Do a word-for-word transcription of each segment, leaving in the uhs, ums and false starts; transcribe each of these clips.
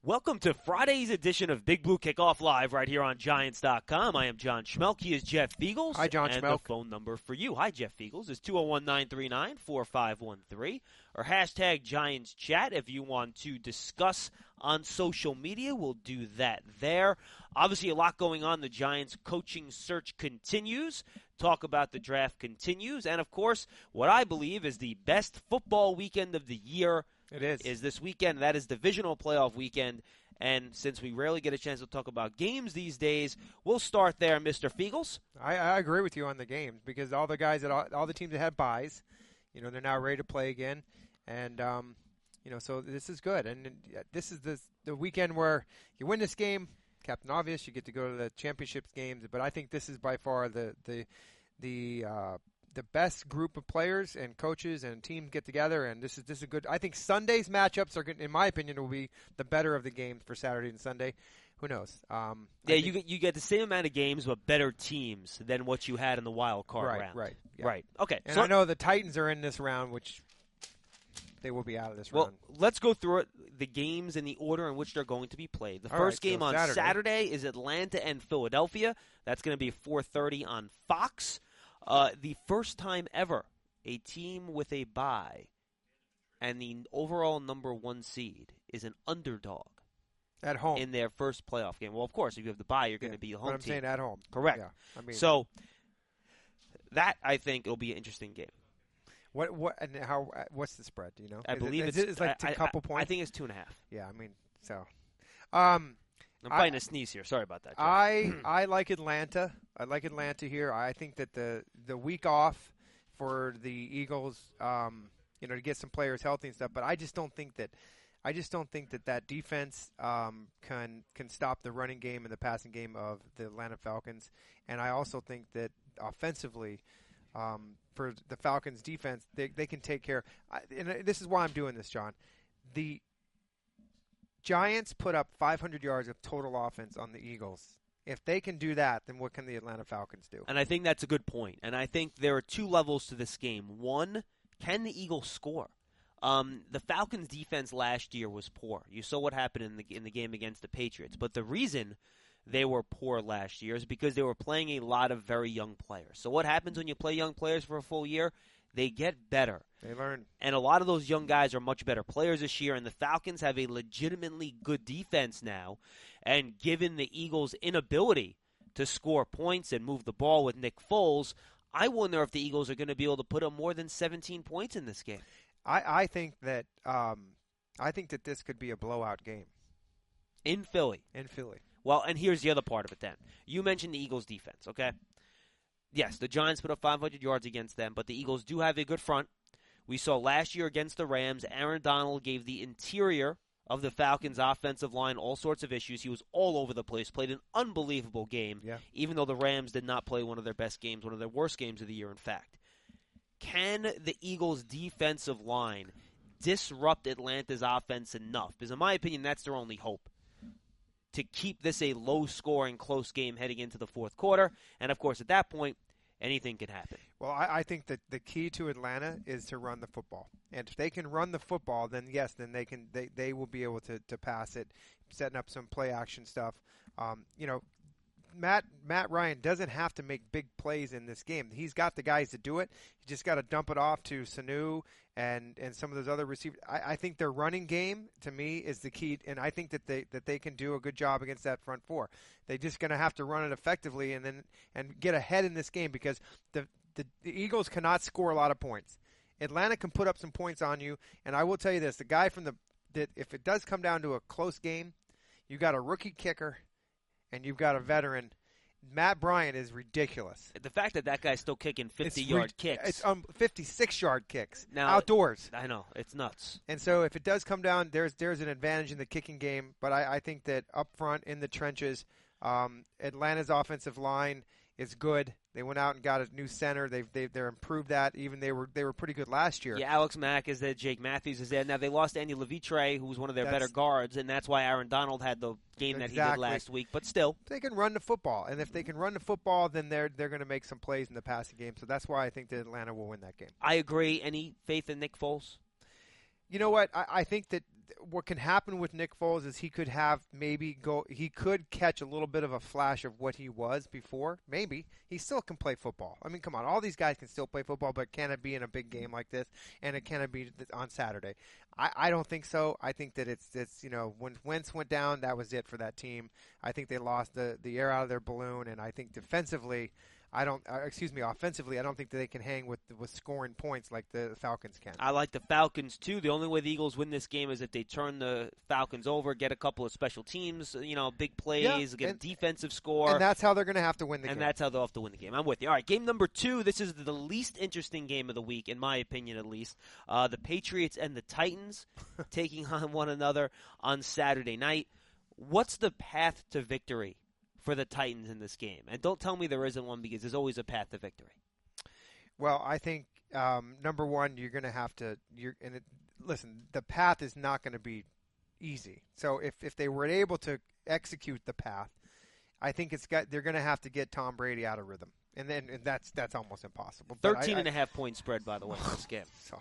Welcome to Friday's edition of Big Blue Kickoff Live right here on Giants dot com. I am John Schmelk. He is Jeff Feagles. Hi, John and Schmelk. The phone number for you. Hi, Jeff Feagles. is two oh one, nine three nine, four five one three. Or hashtag Giants Chat if you want to discuss on social media. We'll do that there. Obviously, a lot going on. The Giants coaching search continues. Talk about the draft continues. And, of course, what I believe is the best football weekend of the year. It is. Is this weekend. That is divisional playoff weekend. And since we rarely get a chance to talk about games these days, we'll start there, Mister Feagles. I, I agree with you on the games because all the guys that all, all the teams that had buys, you know, they're now ready to play again, and um, you know, so this is good. And this is the the weekend where you win this game, Captain Obvious, you get to go to the championship games. But I think this is by far the the the uh, the best group of players and coaches and teams get together, and this is this is a good. I think Sunday's matchups are, good, in my opinion, will be the better of the games for Saturday and Sunday. Who knows? Um, yeah, you get you get the same amount of games but better teams than what you had in the wild card right, round. Right, yeah. right. Okay. And so I know the Titans are in this round, which they will be out of this well, round. Well, let's go through it, the games in the order in which they're going to be played. The All first right, game so on Saturday. Saturday is Atlanta and Philadelphia. That's going to be four thirty on Fox. Uh, the first time ever a team with a bye and the overall number one seed is an underdog at home in their first playoff game. Well, of course, if you have the bye, you're going to yeah, be the home but I'm team. saying at home. Correct. Yeah, I mean, so that I think will be an interesting game. What what and how? What's the spread? Do you know? I is believe it, it's, is it, it's like I, a couple I, points. I think it's two and a half. Yeah, I mean, so. Um, I'm fighting I, a sneeze here. Sorry about that, Jeff. I I like Atlanta. I like Atlanta here. I think that the the week off for the Eagles, um, you know, to get some players healthy and stuff. But I just don't think that. I just don't think that that defense um, can can stop the running game and the passing game of the Atlanta Falcons. And I also think that offensively, um, for the Falcons defense, they they can take care. I, and this is why I'm doing this, John. The Giants put up five hundred yards of total offense on the Eagles. If they can do that, then what can the Atlanta Falcons do? And I think that's a good point. And I think there are two levels to this game. One, can the Eagles score? Um, the Falcons' defense last year was poor. You saw what happened in the in the game against the Patriots. But the reason they were poor last year is because they were playing a lot of very young players. So what happens when you play young players for a full year? They get better. They learn. And a lot of those young guys are much better players this year, and the Falcons have a legitimately good defense now. And given the Eagles' inability to score points and move the ball with Nick Foles, I wonder if the Eagles are going to be able to put up more than seventeen points in this game. I, I think that um, I think that this could be a blowout game. In Philly. In Philly. Well, and here's the other part of it then. You mentioned the Eagles' defense, okay? Yes, the Giants put up five hundred yards against them, but the Eagles do have a good front. We saw last year against the Rams, Aaron Donald gave the interior of the Falcons' offensive line all sorts of issues. He was all over the place, played an unbelievable game, yeah. even though the Rams did not play one of their best games, one of their worst games of the year, in fact. Can the Eagles' defensive line disrupt Atlanta's offense enough? Because in my opinion, that's their only hope, to keep this a low-scoring, close game heading into the fourth quarter. And, of course, at that point, anything can happen. Well, I, I think that the key to Atlanta is to run the football. And if they can run the football, then, yes, then they can they, they will be able to, to pass it, setting up some play-action stuff. Um, you know, Matt Matt Ryan doesn't have to make big plays in this game. He's got the guys to do it. He just got to dump it off to Sanu and, and some of those other receivers. I, I think their running game, to me, is the key, and I think that they that they can do a good job against that front four. They're just going to have to run it effectively and then and get ahead in this game because the, the the Eagles cannot score a lot of points. Atlanta can put up some points on you, and I will tell you this: the guy from the that if it does come down to a close game, you got a rookie kicker. And you've got a veteran. Matt Bryant is ridiculous. The fact that that guy's still kicking fifty-yard kicks. It's um, fifty-six-yard kicks now, outdoors. I know. It's nuts. And so if it does come down, there's there's an advantage in the kicking game. But I, I think that up front in the trenches, um, Atlanta's offensive line is good. They went out and got a new center. They've they, they're improved that. Even they were they were pretty good last year. Yeah, Alex Mack is there. Jake Matthews is there. Now they lost Andy Levitre, who was one of their That's, better guards, and that's why Aaron Donald had the game exactly. that he did last week. But still, they can run the football, and if they can run the football, then they're they're going to make some plays in the passing game. So that's why I think that Atlanta will win that game. I agree. Any faith in Nick Foles? You know what? I, I think that what can happen with Nick Foles is he could have maybe go he could catch a little bit of a flash of what he was before. Maybe he still can play football. I mean, come on, all these guys can still play football, but can it be in a big game like this? And it can it be on Saturday? I, I don't think so. I think that it's it's you know when Wentz went down, that was it for that team. I think they lost the the air out of their balloon, and I think defensively. I don't. Uh, excuse me. Offensively, I don't think that they can hang with with scoring points like the Falcons can. I like the Falcons too. The only way the Eagles win this game is if they turn the Falcons over, get a couple of special teams, you know, big plays, yeah, get and, a defensive score, and that's how they're going to have to win the and game. And that's how they'll have to win the game. I'm with you. All right, game number two. This is the least interesting game of the week, in my opinion, at least. Uh, the Patriots and the Titans taking on one another on Saturday night. What's the path to victory for the Titans in this game? And don't tell me there isn't one, because there's always a path to victory. Well, I think um, number one, you're going to have to. You're and it, listen. The path is not going to be easy. So if if they were able to execute the path, I think it's got. They're going to have to get Tom Brady out of rhythm, and then and that's that's almost impossible. But Thirteen I, and a half point spread, by the way, in this game. So,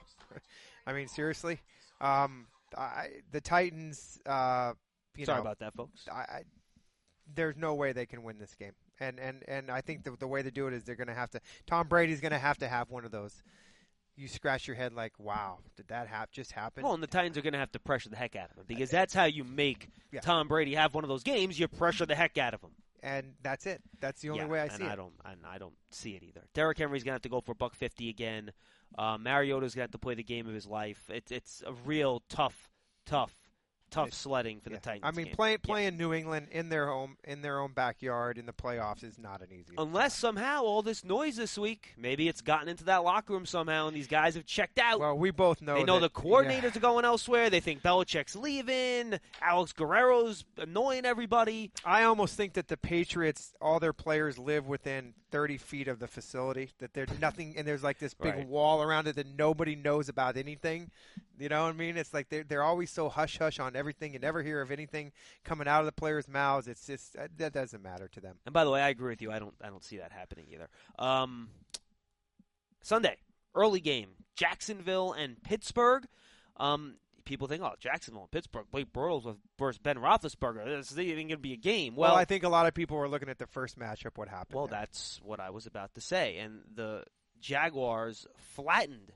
I mean, seriously, um, I, the Titans. Uh, you Sorry know, about that, folks. I, I there's no way they can win this game. And and, and I think the the way to do it is they're going to have to – Tom Brady's going to have to have one of those. You scratch your head like, wow, did that hap- just happen? Well, and the Titans are going to have to pressure the heck out of him, because that's how you make yeah. Tom Brady have one of those games. You pressure the heck out of him. And that's it. That's the only yeah, way I and see I it. Don't, and I don't see it either. Derrick Henry's going to have to go for a buck fifty again. Uh, Mariota's going to have to play the game of his life. It's it's a real tough, tough, tough sledding for yeah. the Titans. I mean, game. playing playing yeah. New England in their home in their own backyard in the playoffs is not an easy. Unless somehow all this noise this week, maybe it's gotten into that locker room somehow, and these guys have checked out. Well, we both know they know that, the coordinators yeah. are going elsewhere. They think Belichick's leaving. Alex Guerrero's annoying everybody. I almost think that the Patriots, all their players live within thirty feet of the facility. That there's nothing, and there's like this big right. wall around it that nobody knows about anything. You know what I mean? It's like they're they're always so hush hush on everything. You never hear of anything coming out of the players' mouths. It's just that doesn't matter to them. And by the way, I agree with you. I don't I don't see that happening either. Um, Sunday, early game, Jacksonville and Pittsburgh. Um, people think, oh, Jacksonville and Pittsburgh, Blake Bortles versus Ben Roethlisberger. This is even going to be a game. Well, well, I think a lot of people were looking at the first matchup. What happened? Well, there. that's what I was about to say. And the Jaguars flattened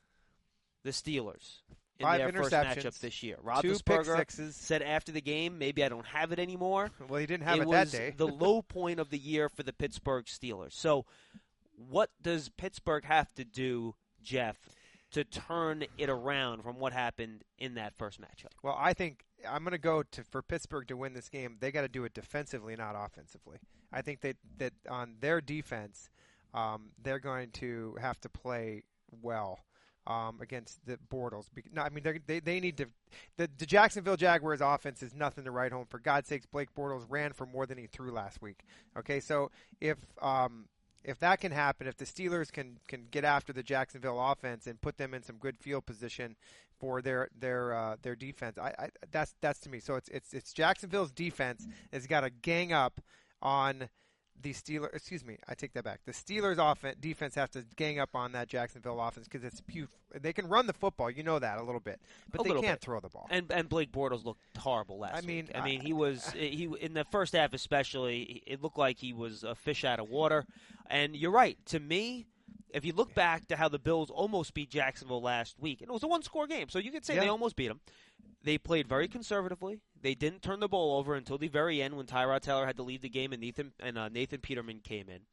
the Steelers in Five their first interceptions, matchup this year. two pick Roethlisberger sixes. said after the game, maybe I don't have it anymore. Well, he didn't have it, it that was day. the low point of the year for the Pittsburgh Steelers. So what does Pittsburgh have to do, Jeff, to turn it around from what happened in that first matchup? Well, I think I'm going to go to for Pittsburgh to win this game. They got to do it defensively, not offensively. I think that that on their defense, um, they're going to have to play well um, against the Bortles. No, I mean they they need to. The, the Jacksonville Jaguars offense is nothing to write home. For God's sakes, Blake Bortles ran for more than he threw last week. Okay, so if um, if that can happen, if the Steelers can, can get after the Jacksonville offense and put them in some good field position for their their uh, their defense, I, I that's that's to me. So it's it's it's Jacksonville's defense has got to gang up on the Steelers. Excuse me, I take that back. The Steelers' offense defense have to gang up on that Jacksonville offense because it's beautiful. They can run the football, you know that a little bit, but a they little can't bit. throw the ball. And and Blake Bortles looked horrible last I mean, week. I mean, I, he was he in the first half especially. It looked like he was a fish out of water. And you're right. To me, if you look back to how the Bills almost beat Jacksonville last week, and it was a one-score game, so you could say yeah. they almost beat them. They played very conservatively. They didn't turn the ball over until the very end when Tyrod Taylor had to leave the game and Nathan and uh, Nathan Peterman came in.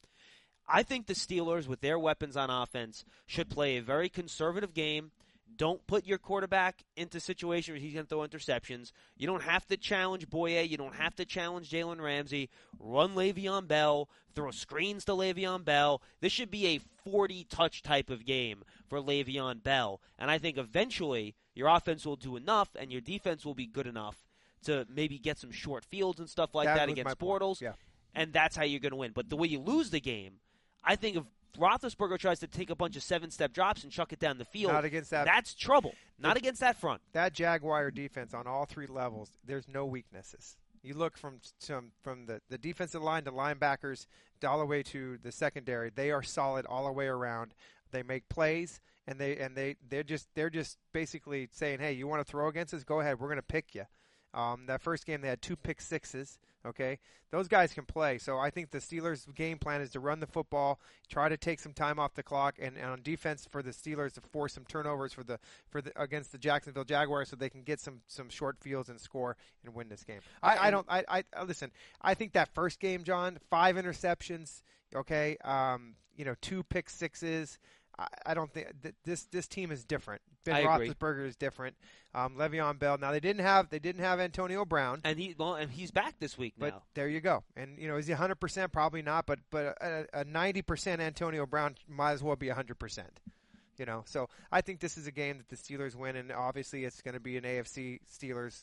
I think the Steelers, with their weapons on offense, should play a very conservative game. Don't put your quarterback into situations where he's going to throw interceptions. You don't have to challenge Boye. You don't have to challenge Jalen Ramsey. Run Le'Veon Bell. Throw screens to Le'Veon Bell. This should be a forty-touch type of game for Le'Veon Bell. And I think eventually your offense will do enough and your defense will be good enough to maybe get some short fields and stuff like that, that against Bortles. Yeah. And that's how you're going to win. But the way you lose the game, I think if Roethlisberger tries to take a bunch of seven-step drops and chuck it down the field, Not against that. that's trouble. Not the, against that front. That Jaguar defense on all three levels, there's no weaknesses. You look from some, from the, the defensive line to linebackers all the way to the secondary. They are solid all the way around. They make plays, and they and they they're just they're just basically saying, hey, you want to throw against us? Go ahead. We're going to pick you. Um, that first game, they had two pick sixes. Okay, those guys can play. So I think the Steelers' game plan is to run the football, try to take some time off the clock, and, and on defense for the Steelers to force some turnovers for the for the against the Jacksonville Jaguars, so they can get some, some short fields and score and win this game. I, I don't. I, I, I listen. I think that first game, John, five interceptions. Okay, um, you know, two pick sixes. I don't think th- this this team is different. Ben I agree. Roethlisberger is different. Um, Le'Veon Bell. Now they didn't have they didn't have Antonio Brown, and he well, and he's back this week but now. There you go. And you know, is he one hundred percent? Probably not. But but a, a ninety percent Antonio Brown might as well be one hundred percent. You know, so I think this is a game that the Steelers win, and obviously it's going to be an A F C Steelers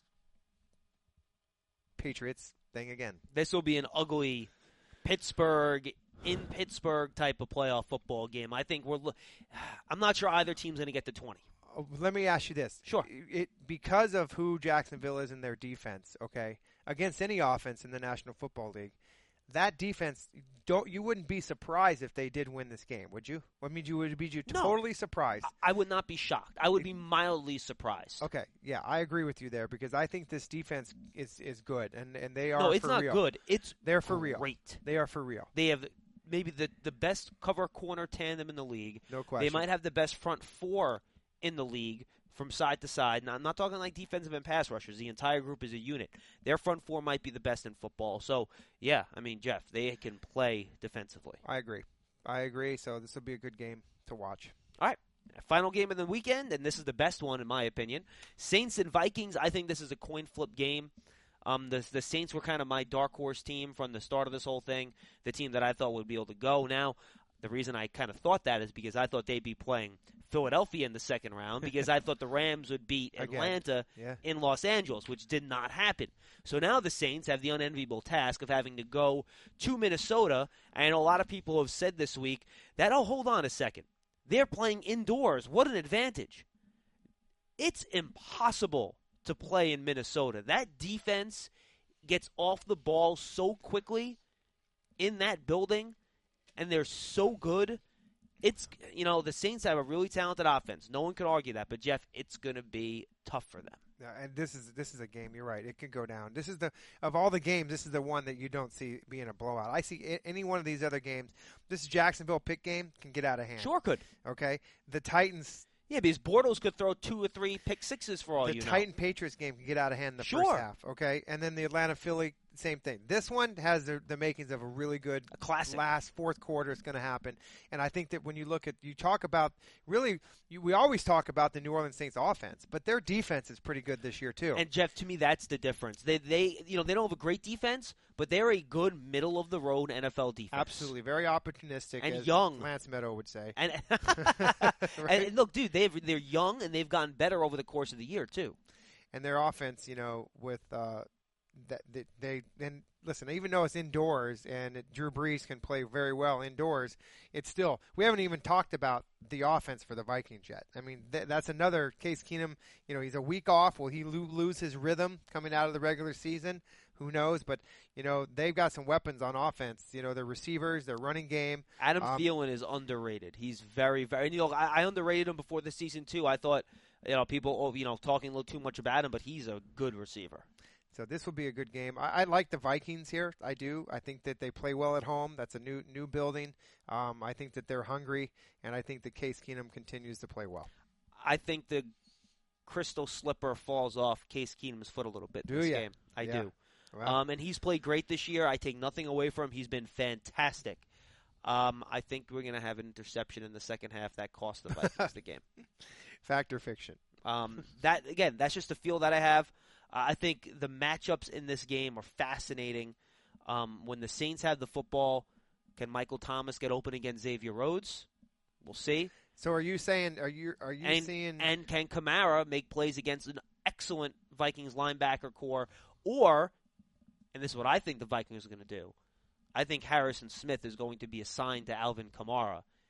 Patriots thing again. This will be an ugly Pittsburgh. In Pittsburgh type of playoff football game. I think we're – I'm not sure either team's going to get to twenty. Oh, let me ask you this. Sure. It, because of who Jacksonville is in their defense, okay, against any offense in the National Football League, that defense, don't you wouldn't be surprised if they did win this game, would you? I mean, you would be you no, totally surprised. I would not be shocked. I would be mildly surprised. Okay, yeah, I agree with you there because I think this defense is, is good, and, and they are No, it's for not real. good. It's They're for real. Great. They are for real. They have – maybe the, the best cover corner tandem in the league. No question. They might have the best front four in the league from side to side. Now, I'm not talking like defensive and pass rushers. The entire group is a unit. Their front four might be the best in football. So, yeah, I mean, Jeff, they can play defensively. I agree. I agree. So this will be a good game to watch. All right. Final game of the weekend, and this is the best one in my opinion. Saints and Vikings. I think this is a coin flip game. Um, the the Saints were kind of my dark horse team from the start of this whole thing, the team that I thought would be able to go. Now, the reason I kind of thought that is because I thought they'd be playing Philadelphia in the second round because I thought the Rams would beat Atlanta yeah. in Los Angeles, which did not happen. So now the Saints have the unenviable task of having to go to Minnesota, and a lot of people have said this week that, oh, hold on a second. They're playing indoors. What an advantage. It's impossible to play in Minnesota. That defense gets off the ball so quickly in that building, and they're so good. It's, you know, the Saints have a really talented offense. No one could argue that. But, Jeff, it's going to be tough for them. Yeah, and this is this is a game. You're right. It could go down. This is the of all the games. This is the one that you don't see being a blowout. I see any one of these other games. This Jacksonville pick game can get out of hand. Sure could. Okay. The Titans. Yeah, because Bortles could throw two or three pick sixes for all the you know. The Titan Patriots game can get out of hand in the sure. first half. Okay, and then the Atlanta Philly, same thing. This one has the, the makings of a really good a classic. Last fourth quarter is going to happen. And I think that when you look at, you talk about, really, you, we always talk about the New Orleans Saints offense, but their defense is pretty good this year too. And Jeff, to me, that's the difference. They, they, you know, they don't have a great defense, but they're a good middle of the road N F L defense. Absolutely, very opportunistic and as young. Lance Meadow would say. And, right? and look, dude, they they're young and they've gotten better over the course of the year too. And their offense, you know, with uh, that they, they and listen, even though it's indoors and it, Drew Brees can play very well indoors, it's still we haven't even talked about the offense for the Vikings yet. I mean, th- that's another Case Keenum. You know, he's a week off. Will he lo- lose his rhythm coming out of the regular season? Who knows? But, you know, they've got some weapons on offense. You know, their receivers, their running game. Adam um, Thielen is underrated. He's very, very – you know, I, I underrated him before the season, too. I thought, you know, people, oh, you know, talking a little too much about him, but he's a good receiver. So this will be a good game. I, I like the Vikings here. I do. I think that they play well at home. That's a new new building. Um, I think that they're hungry, and I think that Case Keenum continues to play well. I think the crystal slipper falls off Case Keenum's foot a little bit do this ya? game. I yeah. do. Well, Um, and he's played great this year. I take nothing away from him. He's been fantastic. Um, I think we're going to have an interception in the second half that cost the Vikings the game. Fact or fiction? Um, that again, that's just a feel that I have. Uh, I think the matchups in this game are fascinating. Um, when the Saints have the football, can Michael Thomas get open against Xavier Rhodes? We'll see. So are you saying? Are you are you and, seeing? And can Kamara make plays against an excellent Vikings linebacker core? Or, and this is what I think the Vikings are going to do, I think Harrison Smith is going to be assigned to Alvin Kamara,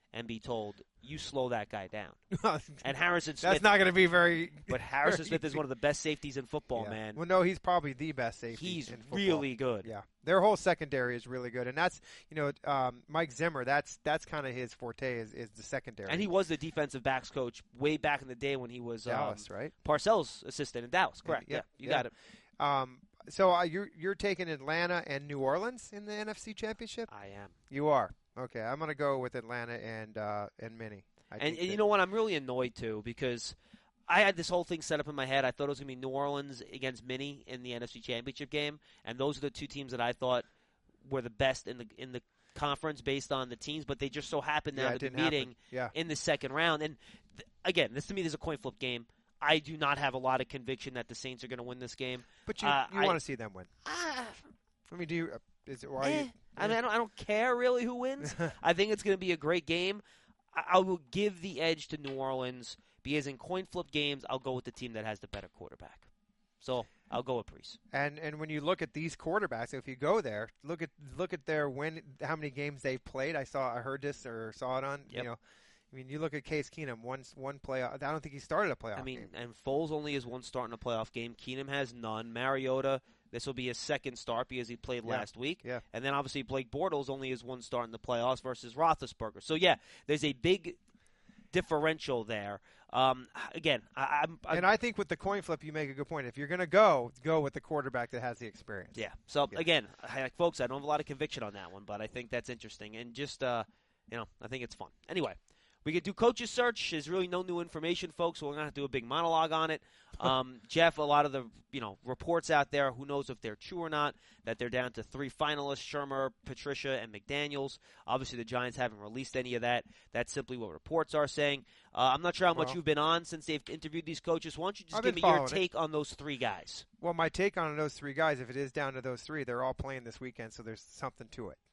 and be told, you slow that guy down. And Harrison Smith. That's not going to be very. But Harrison Smith is one of the best safeties in football, yeah. man. Well, no, he's probably the best safety. He's in football. really good. Yeah, their whole secondary is really good, and that's you know um, Mike Zimmer. That's that's kind of his forte is, is the secondary. And he was the defensive backs coach way back in the day when he was Dallas, um, right? Parcells' assistant in Dallas. Correct. Yeah, yeah, you yeah. got it. Um, so uh, you're you're taking Atlanta and New Orleans in the N F C Championship? I am. You are. Okay, I'm going to go with Atlanta and uh, and Minnie. I And, and you know what? I'm really annoyed too because I had this whole thing set up in my head. I thought it was going to be New Orleans against Minnie in the N F C Championship game, and those are the two teams that I thought were the best in the in the conference based on the teams. But they just so happened now yeah, to be didn't meeting yeah. in the second round. And th- again, this to me is a coin flip game. I do not have a lot of conviction that the Saints are going to win this game. But you, uh, you want to see them win. Uh, I mean, do you? Uh, is it why? eh, You, I mean, I don't. I don't care really who wins. I think it's going to be a great game. I, I will give the edge to New Orleans because in coin flip games, I'll go with the team that has the better quarterback. So I'll go with Brees. And and when you look at these quarterbacks, if you go there, look at look at their win, how many games they've played. I saw, I heard this or saw it on. Yep. You know, I mean, you look at Case Keenum, one one playoff. I don't think he started a playoff I mean, game. and Foles only has one start in a playoff game. Keenum has none. Mariota, this will be his second start because he played Yeah. last week. Yeah. And then obviously Blake Bortles only has one start in the playoffs versus Roethlisberger. So yeah, there's a big differential there. Um, again, I, I'm, I'm And I think with the coin flip, you make a good point. If you're going to go, go with the quarterback that has the experience. yeah. So Yeah. again, I, folks, I don't have a lot of conviction on that one, but I think that's interesting and just uh, you know, I think it's fun. Anyway. We could do coaches search. There's really no new information, folks, so we're going to have to do a big monologue on it. Um, Jeff, a lot of the you know reports out there, who knows if they're true or not, that they're down to three finalists, Shermer, Patricia, and McDaniels. Obviously, the Giants haven't released any of that. That's simply what reports are saying. Uh, I'm not sure how much Well, you've been on since they've interviewed these coaches. Why don't you just I've give been me your following it. take on those three guys? Well, my take on those three guys, if it is down to those three, they're all playing this weekend, so there's something to it.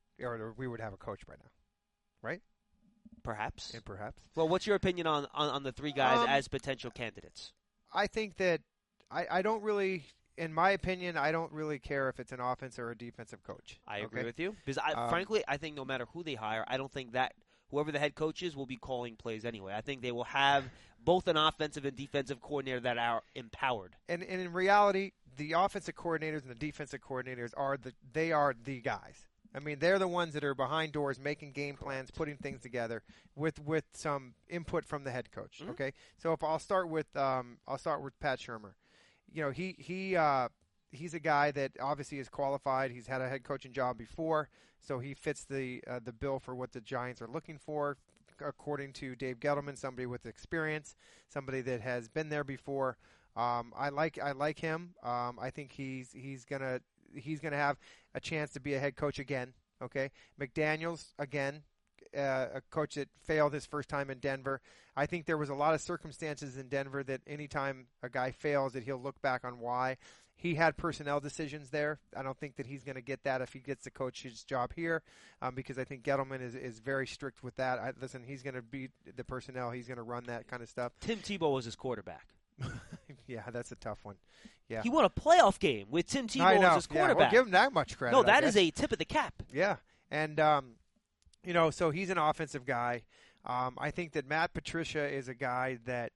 Or we would have a coach by now, right? Perhaps. And perhaps. Well, what's your opinion on, on, on the three guys Um, as potential candidates? I think that I, I don't really, in my opinion, I don't really care if it's an offense or a defensive coach. I agree okay? with you. Because, I, Um, frankly, I think no matter who they hire, I don't think that whoever the head coach is will be calling plays anyway. I think they will have both an offensive and defensive coordinator that are empowered. And, and in reality, the offensive coordinators and the defensive coordinators are the they are the guys. I mean, they're the ones that are behind doors making game plans, putting things together with, with some input from the head coach. Mhm. Okay, so if I'll start with um, I'll start with Pat Shermer. You know, he he uh, he's a guy that obviously is qualified. He's had a head coaching job before, so he fits the uh, the bill for what the Giants are looking for, according to Dave Gettleman. Somebody with experience, somebody that has been there before. Um, I like I like him. Um, I think he's he's gonna he's gonna have a chance to be a head coach again. Okay, McDaniels again, uh, a coach that failed his first time in Denver. I think there was a lot of circumstances in Denver that anytime a guy fails, that he'll look back on why. He had personnel decisions there. I don't think that he's going to get that if he gets to coach his job here, um, because I think Gettleman is, is very strict with that. I, listen, he's going to be the personnel. He's going to run that kind of stuff. Tim Tebow was his quarterback. Yeah, that's a tough one. Yeah, He won a playoff game with Tim Tebow I know. as his Yeah, quarterback. well, give him that much credit. no, I that is guess. a tip of the cap. Yeah, and um, you know, so he's an offensive guy. Um, I think that Matt Patricia is a guy that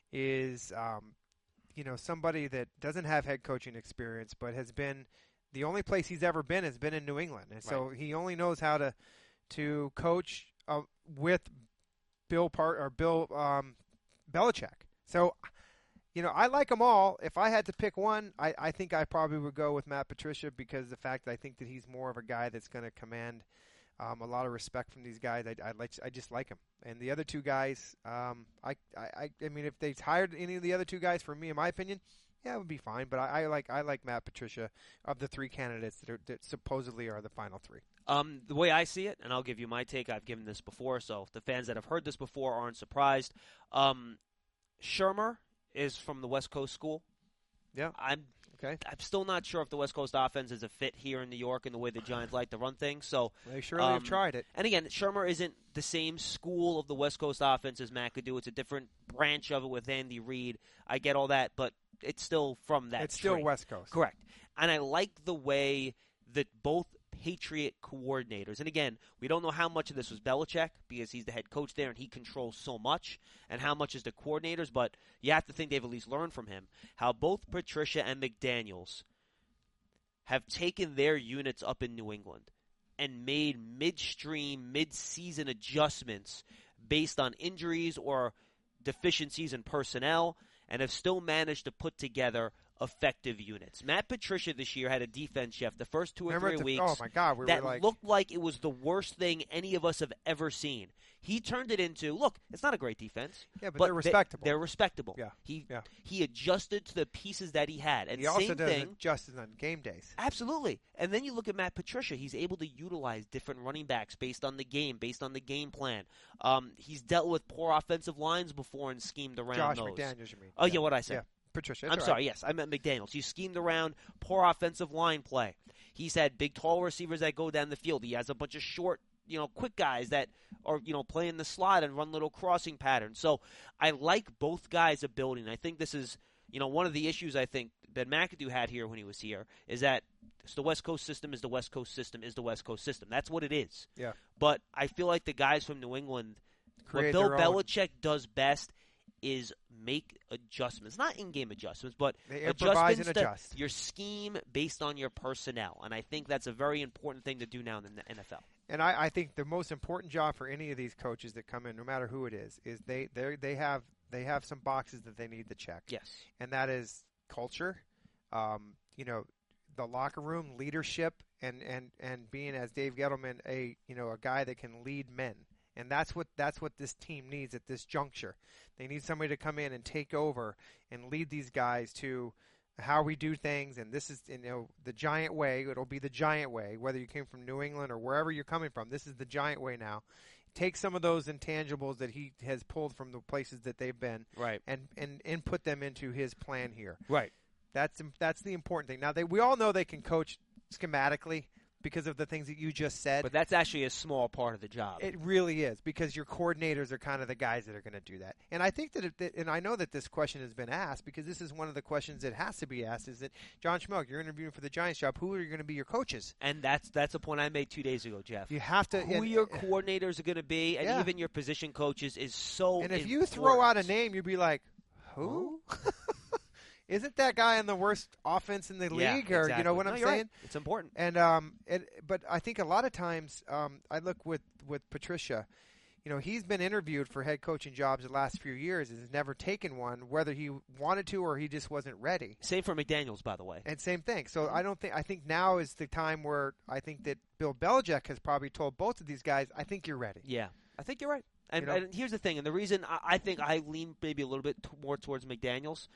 is, um, you know, somebody that doesn't have head coaching experience, but has been the only place he's ever been has been in New England, and so he only knows how to to coach uh, with Bill Part or Bill um, Belichick. So. You know, I like them all. If I had to pick one, I, I think I probably would go with Matt Patricia because of the fact that I think that he's more of a guy that's going to command um, a lot of respect from these guys. I, I like, I just like him. And the other two guys, um, I, I, I mean, if they hired any of the other two guys, for me, in my opinion, yeah, it would be fine. But I, I like, I like Matt Patricia of the three candidates that, are, that supposedly are the final three. Um, the way I see it, and I'll give you my take. I've given this before, so the fans that have heard this before aren't surprised. Um, Shermer is from the West Coast school. Yeah. I'm Okay. I'm still not sure if the West Coast offense is a fit here in New York and the way the Giants like to run things. So They surely um, have tried it. And again, Shermer isn't the same school of the West Coast offense as Matt could do. It's a different branch of it with Andy Reid. I get all that, but it's still from that It's still tree. West Coast. Correct. And I like the way that both Patriot coordinators. And again, we don't know how much of this was Belichick because he's the head coach there and he controls so much, and how much is the coordinators, but you have to think they've at least learned from him how both Patricia and McDaniels have taken their units up in New England and made midstream, mid-season adjustments based on injuries or deficiencies in personnel, and have still managed to put together effective units. Matt Patricia this year had a defense, Jeff, the first two or Remember three the, weeks oh my God, we that were like, looked like it was the worst thing any of us have ever seen. He turned it into, look, it's not a great defense. Yeah, but, they're respectable. They, they're respectable. Yeah. He yeah. he adjusted to the pieces that he had. And he also same does thing, adjust on game days. Absolutely. And then you look at Matt Patricia. He's able to utilize different running backs based on the game, based on the game plan. Um, he's dealt with poor offensive lines before and schemed around Josh those. McDaniels, you mean. Oh, yeah, yeah what I said. Yeah. Patricia. I'm right. sorry, yes, I meant McDaniels. He schemed around poor offensive line play. He's had big, tall receivers that go down the field. He has a bunch of short, you know, quick guys that are, you know, playing the slot and run little crossing patterns. So I like both guys' ability, and I think this is, you know, one of the issues I think Ben McAdoo had here when he was here is that it's the West Coast system is the West Coast system is the West Coast system. That's what it is. Yeah. But I feel like the guys from New England, Create what Bill their own. Belichick does best is make adjustments, not in-game adjustments, but They improvise adjustments and to adjust. your scheme based on your personnel. And I think that's a very important thing to do now in the N F L. And I, I think the most important job for any of these coaches that come in, no matter who it is, is they they they have they have some boxes that they need to check. Yes. And that is culture, um, you know, the locker room, leadership, and, and, and being, as Dave Gettleman, a you know a guy that can lead men. And that's what that's what this team needs at this juncture. They need somebody to come in and take over and lead these guys to how we do things. And this is, you know, the Giant way. It'll be the Giant way, whether you came from New England or wherever you're coming from. This is the Giant way now. Take some of those intangibles that he has pulled from the places that they've been, right, and and input them into his plan here. Right. That's that's the important thing. Now they we all know they can coach schematically because of the things that you just said. But that's actually a small part of the job. It really is, because your coordinators are kind of the guys that are going to do that. And I think that, it, that, and I know that this question has been asked, because this is one of the questions that has to be asked, is that, John Schmelk, you're interviewing for the Giants job, who are you going to be your coaches? And that's that's a point I made two days ago, Jeff. You have to. Who and, your coordinators are going to be, and yeah. even your position coaches is so And if important. you throw out a name, you'd be like, who? Isn't that guy in the worst offense in the yeah, league? Or exactly. you know what no, I'm you're saying? Right. It's important. And um, it, but I think a lot of times, um, I look with with Patricia. You know, he's been interviewed for head coaching jobs the last few years and has never taken one, whether he wanted to or he just wasn't ready. Same for McDaniels, by the way. And same thing. So I don't think I think now is the time where I think that Bill Belichick has probably told both of these guys, I think you're ready. Yeah, I think you're right. And, You know? and here's the thing, and the reason I, I think I lean maybe a little bit t- more towards McDaniels,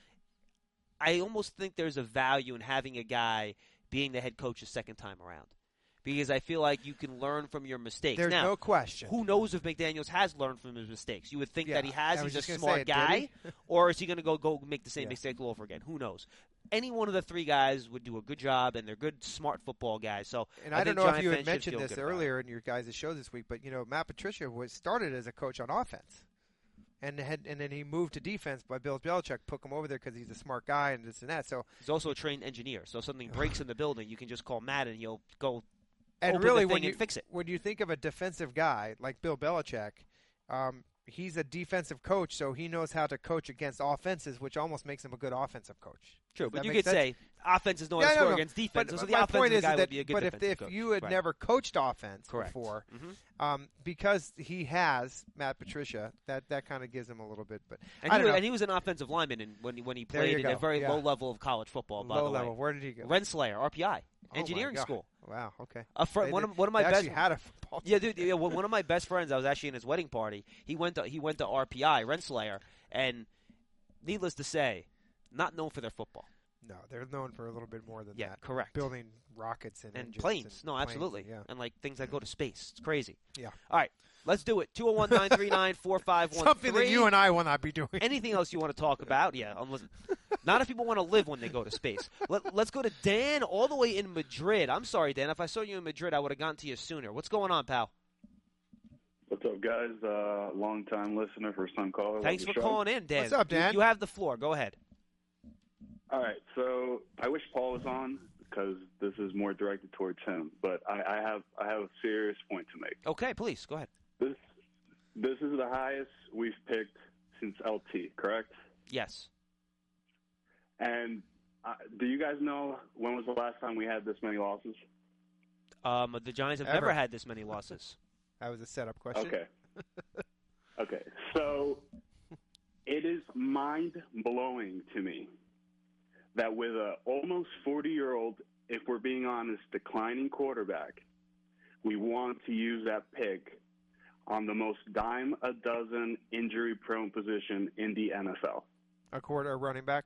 I almost think there's a value in having a guy being the head coach a second time around, because I feel like you can learn from your mistakes. There's now, no question. Who knows if McDaniels has learned from his mistakes? You would think Yeah, that he has. I was He's a just gonna smart say, did guy. he? Or is he going to go go make the same Yeah. mistake all over again? Who knows? Any one of the three guys would do a good job, and they're good, smart football guys. So, And I, I, don't think know if Giant you fans had should mentioned feel this good about it. earlier in your guys' show this week, but you know, Matt Patricia was started as a coach on offense. And had, and then he moved to defense by Bill Belichick, took him over there because he's a smart guy and this and that. So He's also a trained engineer, so if something breaks in the building, you can just call Matt and he'll go and open really the thing when you and fix it. when you think of a defensive guy like Bill Belichick, um, he's a defensive coach, so he knows how to coach against offenses, which almost makes him a good offensive coach. True, Does but that you make could sense? say offense is no Yeah, to I score know, against defense, But so the my offensive point is guy that, would be a good but if, defensive if coach. you had Right. never coached offense Correct. before, Mhm. um, because he has Matt Patricia, that, that kind of gives him a little bit. But And I he, don't was, know. and he was an offensive lineman in, when he, when he There played you at go. a very Yeah. low level of college football. By low the level. way, Where did he go? Rensselaer, R P I, Oh, my engineering God. school. Wow. Okay. A fr- They one did- of one of my they best. actually had a football Yeah, team. dude. Yeah, one one of my best friends. I was actually in his wedding party. He went to he went to R P I, Rensselaer, and needless to say, not known for their football. No, they're known for a little bit more than Yeah, that. correct. Building rockets and, And engines planes. and No, planes, absolutely. Yeah. And like things that go to space. It's crazy. Yeah. All right, let's do it. two oh one, nine three nine, four five one three. Something that you and I will not be doing. Anything else you want to talk about? Yeah, unless, not if people want to live when they go to space. Let, let's go to Dan all the way in Madrid. I'm sorry, Dan. If I saw you in Madrid, I would have gotten to you sooner. What's going on, pal? What's up, guys? Uh, long-time listener, first-time caller. Thanks Love for the show. calling in, Dan. What's up, Dan? You, you have the floor. Go ahead. All right, so I wish Paul was on. because this is more directed towards him. But I, I have I have a serious point to make. Okay, please go ahead. This this is the highest we've picked since L T, correct? Yes. And uh, do you guys know when was the last time we had this many losses? Um, the Giants have Ever. never had this many losses. That was a setup question. Okay. Okay. So it is mind-blowing to me that with a almost forty-year-old, if we're being honest, declining quarterback, we want to use that pick on the most dime-a-dozen injury-prone position in the N F L. A quarter, a running back.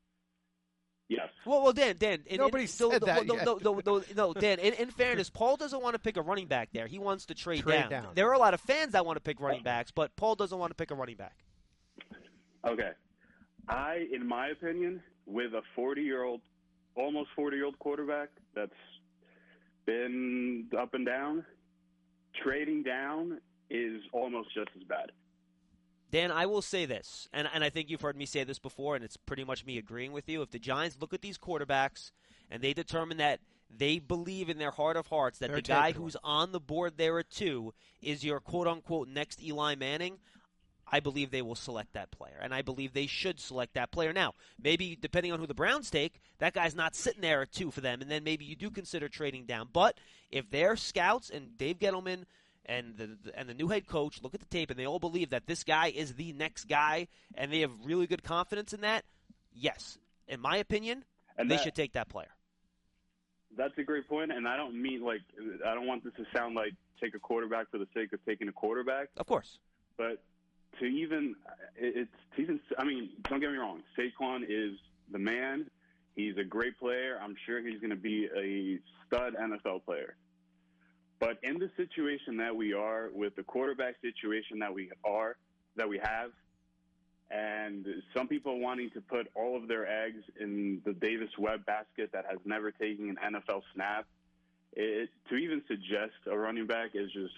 Yes. Well, well, Dan, Dan. In, Nobody in, said no, that no, yet. no, no, no, no, Dan. In, in fairness, Paul doesn't want to pick a running back there. He wants to trade, Trade down. down. There are a lot of fans that want to pick running backs, but Paul doesn't want to pick a running back. Okay. I, in my opinion, with a forty-year-old, almost forty-year-old quarterback that's been up and down, trading down is almost just as bad. Dan, I will say this, and, and I think you've heard me say this before, and it's pretty much me agreeing with you. If the Giants look at these quarterbacks and they determine that they believe in their heart of hearts that They're the guy taking who's on the board there at two is your quote-unquote next Eli Manning, I believe they will select that player, and I believe they should select that player. Now, maybe depending on who the Browns take, that guy's not sitting there at two for them, and then maybe you do consider trading down. But if they're scouts and Dave Gettleman and the and the new head coach look at the tape and they all believe that this guy is the next guy and they have really good confidence in that, yes, in my opinion, And they that- should take that player. That's a great point, and I don't mean like I don't want this to sound like take a quarterback for the sake of taking a quarterback, Of course. but to even it's to even I mean, don't get me wrong, Saquon is the man. He's a great player. I'm sure he's going to be a stud N F L player. But in the situation that we are, with the quarterback situation that we are, that we have, and some people wanting to put all of their eggs in the Davis Webb basket that has never taken an N F L snap, it, to even suggest a running back is just,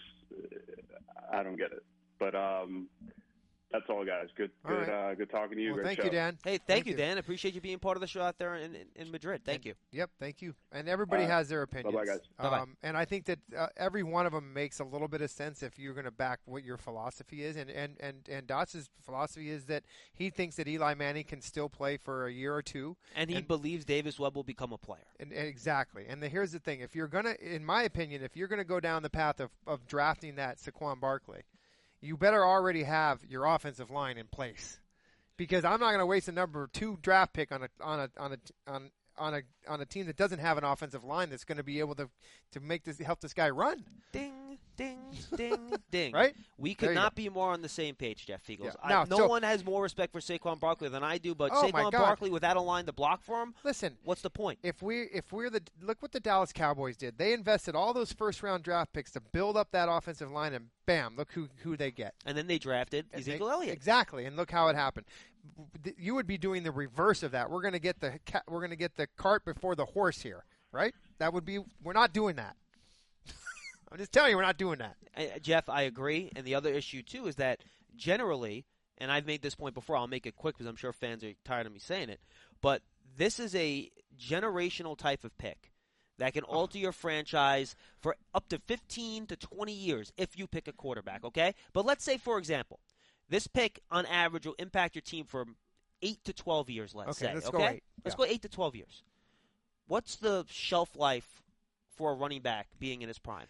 I don't get it. But um, that's all, guys. Good, All good, right. uh, good talking to you. Well, Great thank show. you, Dan. Hey, thank, Thank you, you. Dan. Appreciate you being part of the show out there in, in, in Madrid. Thank And- you. Yep, thank you. And everybody All right. has their opinions. Bye-bye, guys. Bye-bye. Um, and I think that uh, every one of them makes a little bit of sense if you're going to back what your philosophy is. And and and and Dots's philosophy is that he thinks that Eli Manning can still play for a year or two. And he And- believes Davis Webb will become a player. And, and exactly. And the, here's the thing: if you're gonna, in my opinion, if you're gonna go down the path of, of drafting that Saquon Barkley, you better already have your offensive line in place. Because I'm not going to waste a number two draft pick on a on a on a on on a on a team that doesn't have an offensive line that's going to be able to to make this help this guy run. Ding, ding, ding, ding. Right? We There could you not be more on the same page, Jeff Fiegels. Yeah. I, Now, no so- one has more respect for Saquon Barkley than I do, but Oh, my Saquon God. Barkley without a line to block for him, Listen, what's the point? if we if we're the look what the Dallas Cowboys did. They invested all those first round draft picks to build up that offensive line, and bam, look who who they get. And then they drafted And Ezekiel they- Elliott. Exactly, and look how it happened. You would be doing the reverse of that. We're going to get the ca- we're going to get the cart before the horse here, right? That would be. We're not doing that. I'm just telling you, we're not doing that. Uh, Jeff, I agree. And the other issue, too, is that generally, and I've made this point before, I'll make it quick because I'm sure fans are tired of me saying it, but this is a generational type of pick that can alter your franchise for up to fifteen to twenty years if you pick a quarterback, okay? But let's say, for example, this pick on average will impact your team for eight to twelve years, let's Okay, say. let's okay? go eight. Let's Yeah. go eight to twelve years. What's the shelf life for a running back being in his prime?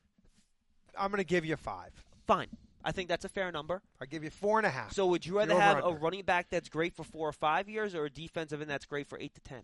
I'm going to give you five. Fine. I think that's a fair number. I'll give you four and a half. So would you rather You're have over a under. running back that's great for four or five years or a defensive end that's great for eight to ten?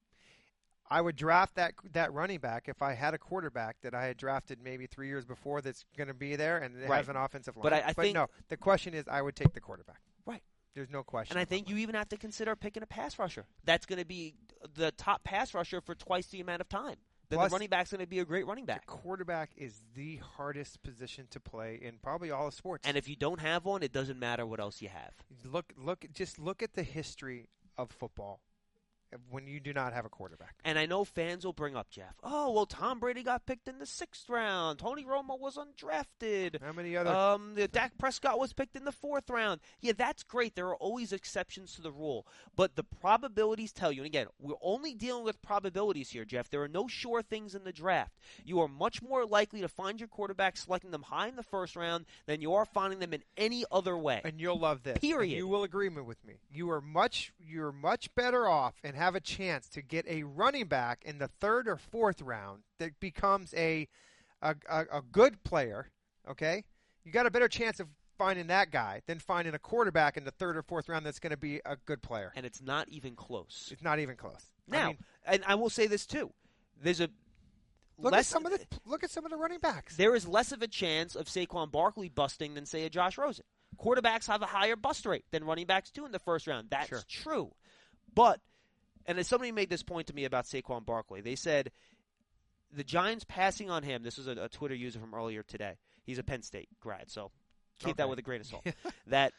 I would draft that that running back if I had a quarterback that I had drafted maybe three years before that's going to be there and it Right. has an offensive line. But I- I think- no, the question is, I would take the quarterback. Right. There's no question. And I think you even have to consider picking a pass rusher. That's going to be the top pass rusher for twice the amount of time. Then Plus- the running back's going to be a great running back. quarterback is the hardest position to play in probably all of sports. And if you don't have one, it doesn't matter what else you have. look, look, just look at the history of football. when you do not have a quarterback. And I know fans will bring up, Jeff, oh, well, Tom Brady got picked in the sixth round. Tony Romo was undrafted. How many other? Um, the Dak Prescott was picked in the fourth round. Yeah, that's great. There are always exceptions to the rule. But the probabilities tell you, and again, we're only dealing with probabilities here, Jeff. There are no sure things in the draft. You are much more likely to find your quarterback selecting them high in the first round than you are finding them in any other way. And you'll love this. Period. And you will agree with me. You are much you're much better off and have a chance to get a running back in the third or fourth round that becomes a a, a, a good player, okay? You got a better chance of finding that guy than finding a quarterback in the third or fourth round that's going to be a good player. And it's not even close. It's not even close. Now, I mean, and I will say this too. There's a look less, at some of the look at some of the running backs. There is less of a chance of Saquon Barkley busting than, say, a Josh Rosen. Quarterbacks have a higher bust rate than running backs do in the first round. That's sure. true. But, and as somebody made this point to me about Saquon Barkley, they said the Giants passing on him, this was a, a Twitter user from earlier today. He's a Penn State grad, so keep okay. that with a grain of salt. That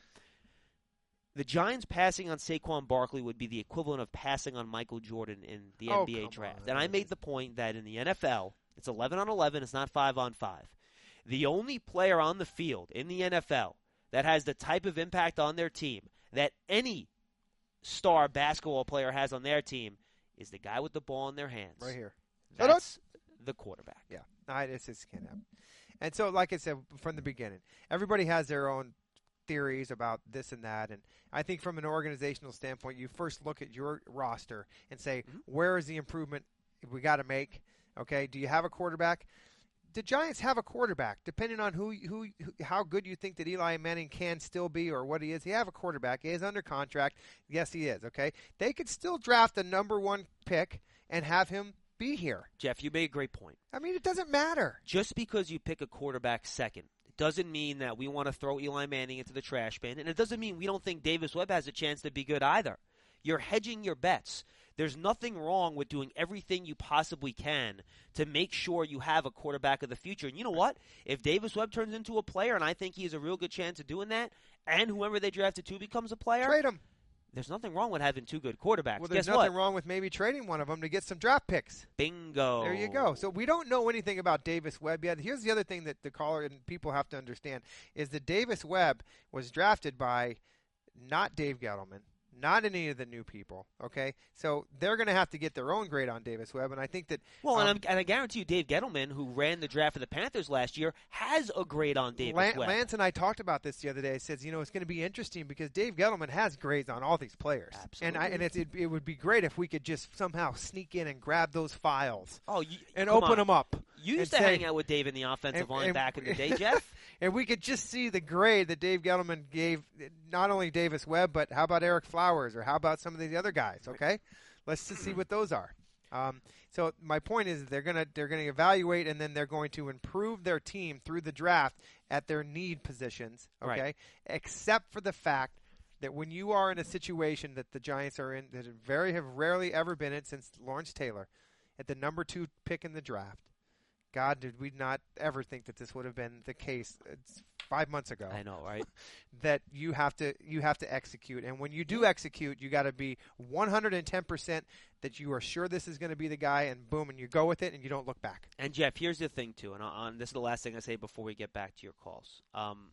the Giants passing on Saquon Barkley would be the equivalent of passing on Michael Jordan in the oh, N B A draft. On. And I made the point that in the N F L, it's eleven on eleven, it's not five on five. The only player on the field in the N F L that has the type of impact on their team that any star basketball player has on their team is the guy with the ball in their hands. Right here. That's the quarterback. Yeah. No, it's just can't happen. And so, like I said from the beginning, everybody has their own theories about this and that. And I think from an organizational standpoint, you first look at your roster and say, mm-hmm. where is the improvement we got to make? Okay, do you have a quarterback? The Giants have a quarterback, depending on who, who, how good you think that Eli Manning can still be or what he is. He have a quarterback. He is under contract. Yes, he is. Okay, they could still draft the number one pick and have him be here. Jeff, you made a great point. I mean, it doesn't matter. Just because you pick a quarterback second, it doesn't mean that we want to throw Eli Manning into the trash bin, and it doesn't mean we don't think Davis Webb has a chance to be good either. You're hedging your bets. There's nothing wrong with doing everything you possibly can to make sure you have a quarterback of the future. And you know what? If Davis Webb turns into a player, and I think he has a real good chance of doing that, and whoever they drafted to becomes a player, trade him. There's nothing wrong with having two good quarterbacks. Well, there's Guess nothing what? wrong with maybe trading one of them to get some draft picks. Bingo. There you go. So we don't know anything about Davis Webb yet. Here's the other thing that the caller and people have to understand is that Davis Webb was drafted by not Dave Gettleman, not any of the new people, okay? So they're going to have to get their own grade on Davis Webb, and I think that... Well, um, and, I'm, and I guarantee you Dave Gettleman, who ran the draft for the Panthers last year, has a grade on Davis Lan- Webb. Lance and I talked about this the other day. He says, you know, it's going to be interesting because Dave Gettleman has grades on all these players. Absolutely. And, I, and it's, it, it would be great if we could just somehow sneak in and grab those files oh, you, and come open on. them up. You used to say, hang out with Dave in the offensive and, line and, back in the day, Jeff. And we could just see the grade that Dave Gettleman gave not only Davis Webb, but how about Eric Flowers or how about some of these other guys, okay? Let's just see what those are. Um, so my point is they're going to they're going to evaluate and then they're going to improve their team through the draft at their need positions, okay? Right. Except for the fact that when you are in a situation that the Giants are in, that very have rarely ever been in since Lawrence Taylor, at the number two pick in the draft, God, did we not ever think that this would have been the case it's five months ago? I know, right? That you have to you have to execute, and when you do execute, you got to be one hundred ten percent that you are sure this is going to be the guy, and boom, and you go with it, and you don't look back. And Jeff, here's the thing too, and on this is the last thing I say before we get back to your calls. Um,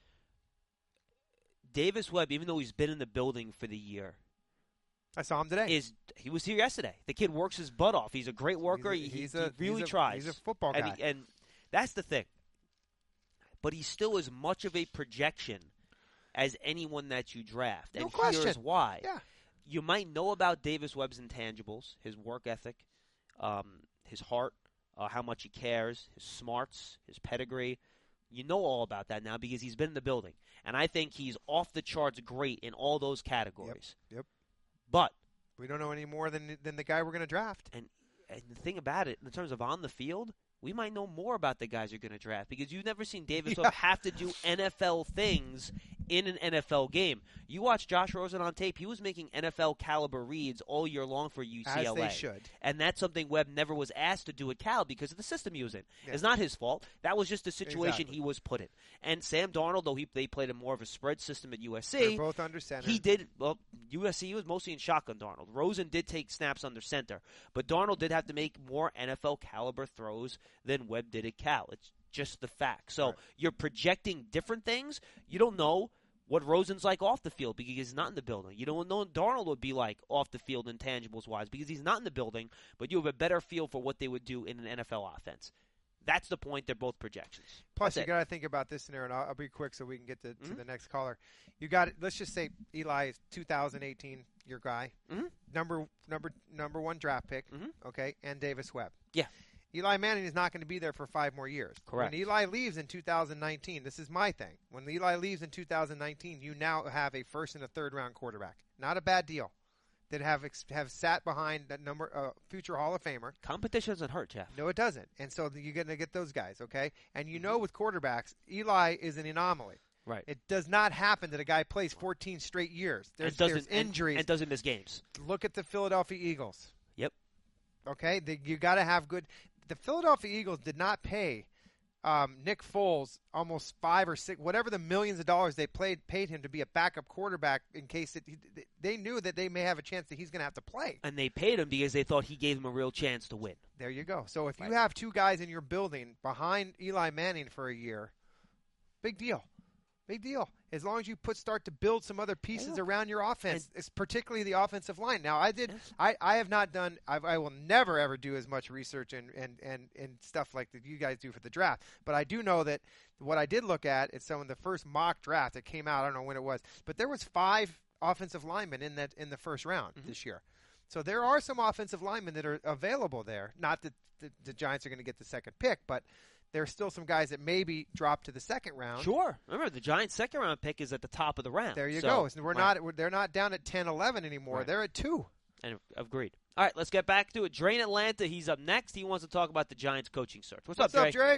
Davis Webb, even though he's been in the building for the year, I saw him today. Is he was here yesterday? The kid works his butt off. He's a great worker. He's a, he, he's he a, really he's a, tries. He's a football and guy, he, and that's the thing. But he still is much of a projection as anyone that you draft. No and question. Here's why. Yeah. You might know about Davis Webb's intangibles, his work ethic, um, his heart, uh, how much he cares, his smarts, his pedigree. You know all about that now because he's been in the building. And I think he's off the charts great in all those categories. Yep. yep. But we don't know any more than than the guy we're going to draft. And and the thing about it, in terms of on the field, we might know more about the guys you're going to draft because you've never seen Davis yeah. Webb have to do N F L things in an N F L game. You watch Josh Rosen on tape, he was making N F L caliber reads all year long for U C L A. As they should. And that's something Webb never was asked to do at Cal because of the system he was in. Yeah. It's not his fault. That was just the situation Exactly. he was put in. And Sam Darnold, though he, they played a more of a spread system at U S C, They're both under center. he did, well, U S C was mostly in shotgun Darnold. Rosen did take snaps under center. But Darnold did have to make more N F L caliber throws than Webb did at Cal. It's just the fact. So Right. you're projecting different things. You don't know what Rosen's like off the field because he's not in the building. You don't know what Darnold would be like off the field intangibles-wise because he's not in the building, but you have a better feel for what they would do in an N F L offense. That's the point. They're both projections. Plus, That's you it. got to think about this scenario, and I'll, I'll be quick so we can get to, to Mhm. the next caller. You got it. Let's just say Eli is two thousand eighteen, your guy, Mhm. number number number one draft pick, Mhm. okay, and Davis Webb. Yeah. Eli Manning is not going to be there for five more years. Correct. When Eli leaves in two thousand nineteen, this is my thing. When Eli leaves in two thousand nineteen, you now have a first and a third round quarterback. Not a bad deal. That have ex- have sat behind that number uh, future Hall of Famer. Competition doesn't hurt, Jeff. No, it doesn't. And so you're going to get those guys, okay? And you know with quarterbacks, Eli is an anomaly. Right. It does not happen that a guy plays fourteen straight years. There's, and doesn't, there's injuries. And, and doesn't miss games. Look at the Philadelphia Eagles. Yep. Okay? The, you got to have good – the Philadelphia Eagles did not pay um, Nick Foles almost five or six – whatever the millions of dollars they played, paid him to be a backup quarterback in case it, he, they knew that they may have a chance that he's going to have to play. And they paid him because they thought he gave them a real chance to win. There you go. So if you Right. have two guys in your building behind Eli Manning for a year, big deal. Big deal. As long as you put start to build some other pieces Yeah. around your offense, And- it's particularly the offensive line. Now, I did. Yes. I, I have not done. I've, I will never ever do as much research and, and, and, and stuff like that you guys do for the draft. But I do know that what I did look at is some of the first mock draft that came out. I don't know when it was, but there was five offensive linemen in that in the first round Mhm. this year. So there are some offensive linemen that are available there. Not that the, the Giants are going to get the second pick, but there's still some guys that maybe drop to the second round. Sure. Remember, the Giants' second round pick is at the top of the round. There you So- go. So we're right. not. We're, they're not down at ten, eleven anymore. Right. They're at two. And agreed. All right, let's get back to it. Dre in Atlanta, he's up next. He wants to talk about the Giants coaching search. What's, What's up, up, Dre? Dre?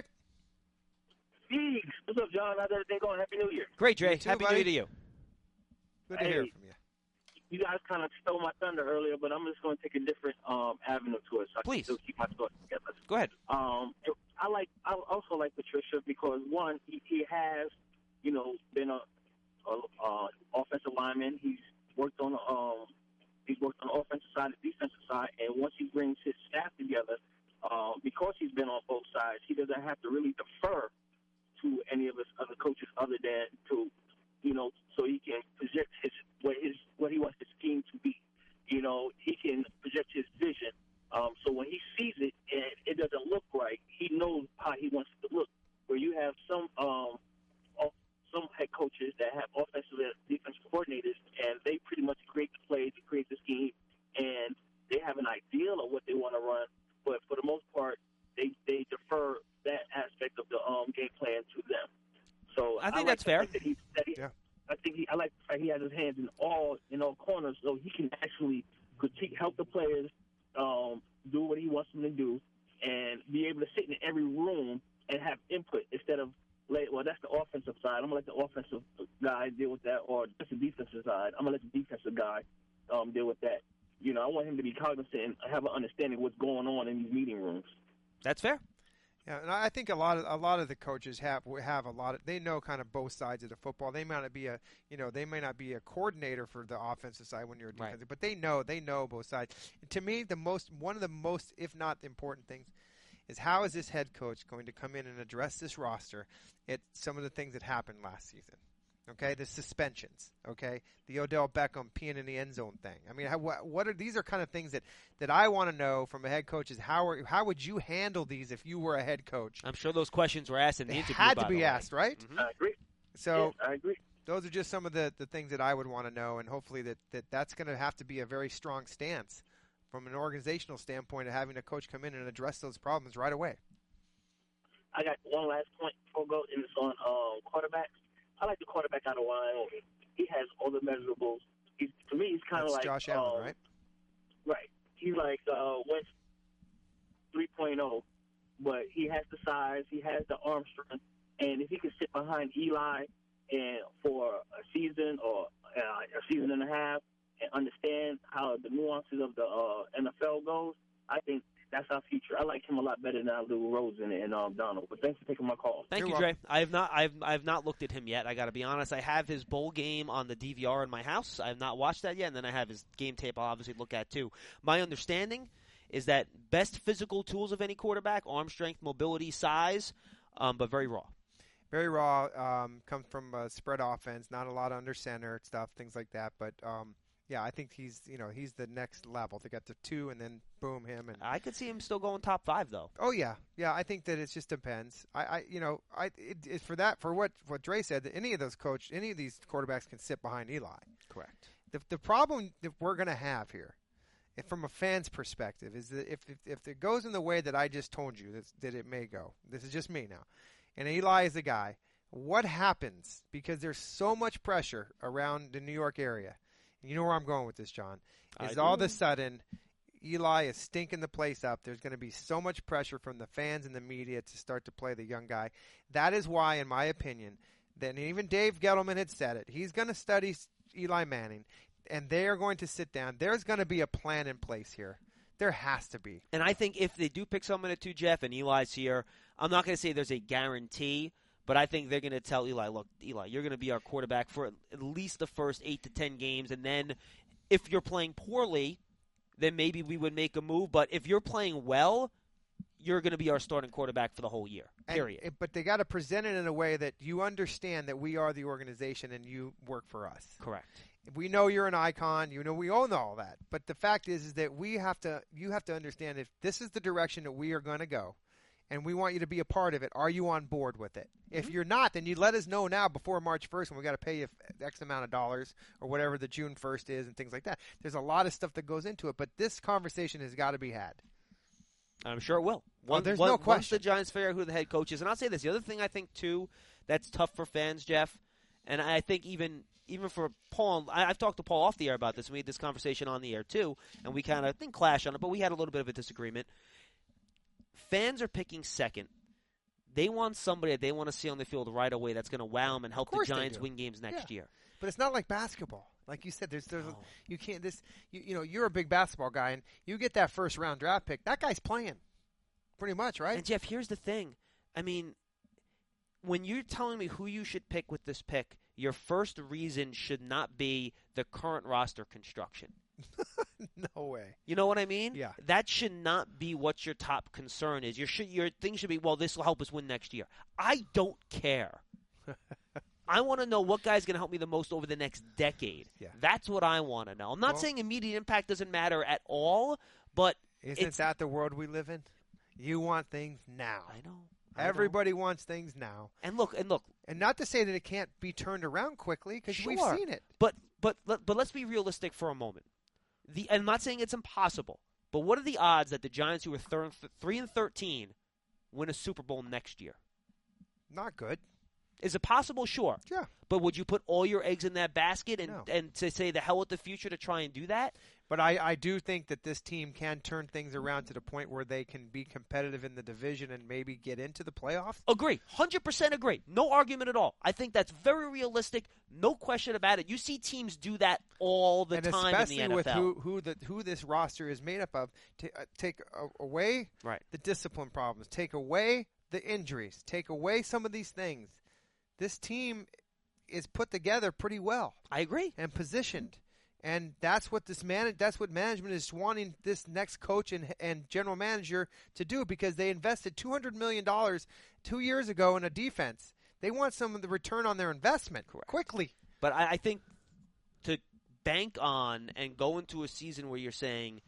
Hey, what's up, John? How's everything going? Happy New Year. Great, Dre. You too, Happy buddy. New Year to you. Good to hear Hey. from you. You guys kind of stole my thunder earlier, but I'm just going to take a different um, avenue to it so I Please. can still keep my thoughts together. Go ahead. Um, I like. I also like Patricia because one, he, he has, you know, been a, a uh, offensive lineman. He's worked on um, he's worked on the offensive side and defensive side, and once he brings his staff together, uh, because he's been on both sides, he doesn't have to really defer to any of his other coaches other than to, you know, so he can project his what his what he wants his scheme to be. You know, he can project his vision. Um, so when he sees it and it doesn't look right, he knows how he wants it to look. Where you have some um, of- some head coaches that have offensive and defensive coordinators, and they pretty much create the plays, they create the scheme, and they have an ideal of what they want to run. But for the most part, they they defer that aspect of the um, game plan to them. So I think like that's the fair. fact That he, that he, Yeah. I think he, I like the fact he has his hands in all in all corners, so he can actually critique, help the players um, do what he wants them to do, and be able to sit in every room and have input instead of let, well, that's the offensive side. I'm gonna let the offensive guy deal with that, or that's the defensive side. I'm gonna let the defensive guy um, deal with that. You know, I want him to be cognizant and have an understanding of what's going on in these meeting rooms. That's fair. Yeah, and I think a lot of a lot of the coaches have have a lot of they know kind of both sides of the football. They might not be a you know they may not be a coordinator for the offensive side when you're a Right. defensive, but they know they know both sides. And to me, the most one of the most, if not important things, is how is this head coach going to come in and address this roster at some of the things that happened last season. Okay, the suspensions. Okay, the Odell Beckham peeing in the end zone thing. I mean, how, what, what are these are kind of things that, that I want to know from a head coach is how are, how would you handle these if you were a head coach? I'm sure those questions were asked in the They interview. had by to the be way. asked, right? Mhm. I agree. So Yes, I agree. those are just some of the, the things that I would want to know, and hopefully that, that that's going to have to be a very strong stance from an organizational standpoint of having a coach come in and address those problems right away. I got one last point before we go, and it's on um, quarterbacks. I like the quarterback out of Wyoming. He has all the measurables. He's, to me, he's kind of That's like Josh um, Allen, right? Right. He's like uh, Wentz three point oh, but he has the size, he has the arm strength, and if he can sit behind Eli and for a season or uh, a season and a half and understand how the nuances of the uh, N F L goes, I think that's our future. I like him a lot better than I do Rosen and um, Donald. But thanks for taking my call. Thank You're you, welcome. Dre. I have not, I've, I've not looked at him yet. I got to be honest. I have his bowl game on the D V R in my house. I have not watched that yet, and then I have his game tape. I'll obviously look at too. My understanding is that best physical tools of any quarterback: arm strength, mobility, size, um, but very raw. Very raw. Um, comes from a spread offense. Not a lot under center stuff, things like that. But um, yeah, I think he's you know he's the next level to get to two and then boom him and. I could see him still going top five though. Oh yeah, yeah. I think that it just depends. I, I you know, I it, it, for that for what what Dre said, that any of those coach, any of these quarterbacks can sit behind Eli. Correct. The the problem that we're going to have here, if from a fan's perspective, is that if if, if it goes in the way that I just told you that, that it may go. This is just me now, and Eli is the guy. What happens because there's so much pressure around the New York area? You know where I'm going with this, John? Is I all do. of a sudden Eli is stinking the place up. There's going to be so much pressure from the fans and the media to start to play the young guy. That is why, in my opinion, that even Dave Gettleman had said it. He's going to study Eli Manning, and they are going to sit down. There's going to be a plan in place here. There has to be. And I think if they do pick someone at two, Jeff, and Eli's here, I'm not going to say there's a guarantee, but I think they're going to tell Eli, look, Eli, you're going to be our quarterback for at least the first eight to ten games, and then if you're playing poorly, then maybe we would make a move. But if you're playing well, you're going to be our starting quarterback for the whole year, period. And, but they got to present it in a way that you understand that we are the organization and you work for us. Correct. We know you're an icon. You know we all know all that. But the fact is, is that we have to. You have to understand if this is the direction that we are going to go, and we want you to be a part of it. Are you on board with it? If Mm-hmm. you're not, then you let us know now before March first, when we got to pay you X amount of dollars or whatever the June first is, and things like that. There's a lot of stuff that goes into it, but this conversation has got to be had. I'm sure it will. One, there's one, no Once question. the Giants figure out who the head coach is. And I'll say this. The other thing I think, too, that's tough for fans, Jeff, and I think even even for Paul, I, I've talked to Paul off the air about this. We had this conversation on the air, too, and we kind of didn't clash on it, but we had a little bit of a disagreement. Fans are picking second. They want somebody that they want to see on the field right away that's going to wow them and help the course they Giants do. win games next Yeah. year. But it's not like basketball. Like you said, there's, there's No. you can't this. You, you know, you're a big basketball guy, and you get that first round draft pick. That guy's playing, pretty much, right? And, Jeff, here's the thing. I mean, when you're telling me who you should pick with this pick, your first reason should not be the current roster construction. No way. You know what I mean? Yeah. That should not be what your top concern is. Your should, your thing should be, well, this will help us win next year. I don't care. I want to know what guy's going to help me the most over the next decade. Yeah. That's what I want to know. I'm not Well- saying immediate impact doesn't matter at all, but Isn't it's, that the world we live in? You want things now. I know. I know. Everybody wants things now. And look, and look, And not to say that it can't be turned around quickly, because we've Sure. seen it. But but let- but let's be realistic for a moment. The I'm not saying it's impossible, but what are the odds that the Giants, who are thir- three and thirteen, win a Super Bowl next year? Not good. Is it possible? Sure. Yeah. But would you put all your eggs in that basket and No. and to say the hell with the future to try and do that? But I, I do think that this team can turn things around to the point where they can be competitive in the division and maybe get into the playoffs. Agree. one hundred percent agree. No argument at all. I think that's very realistic. No question about it. You see teams do that all the and time especially in the N F L. with who who the who this roster is made up of, to, uh, take a, away Right. the discipline problems, take away the injuries, take away some of these things. This team is put together pretty well I agree. and positioned, and that's what this man that's what management is wanting this next coach and and general manager to do, because they invested two hundred million dollars two years ago in a defense. They want some of the return on their investment Correct. quickly. But I, I think to bank on and go into a season where you're saying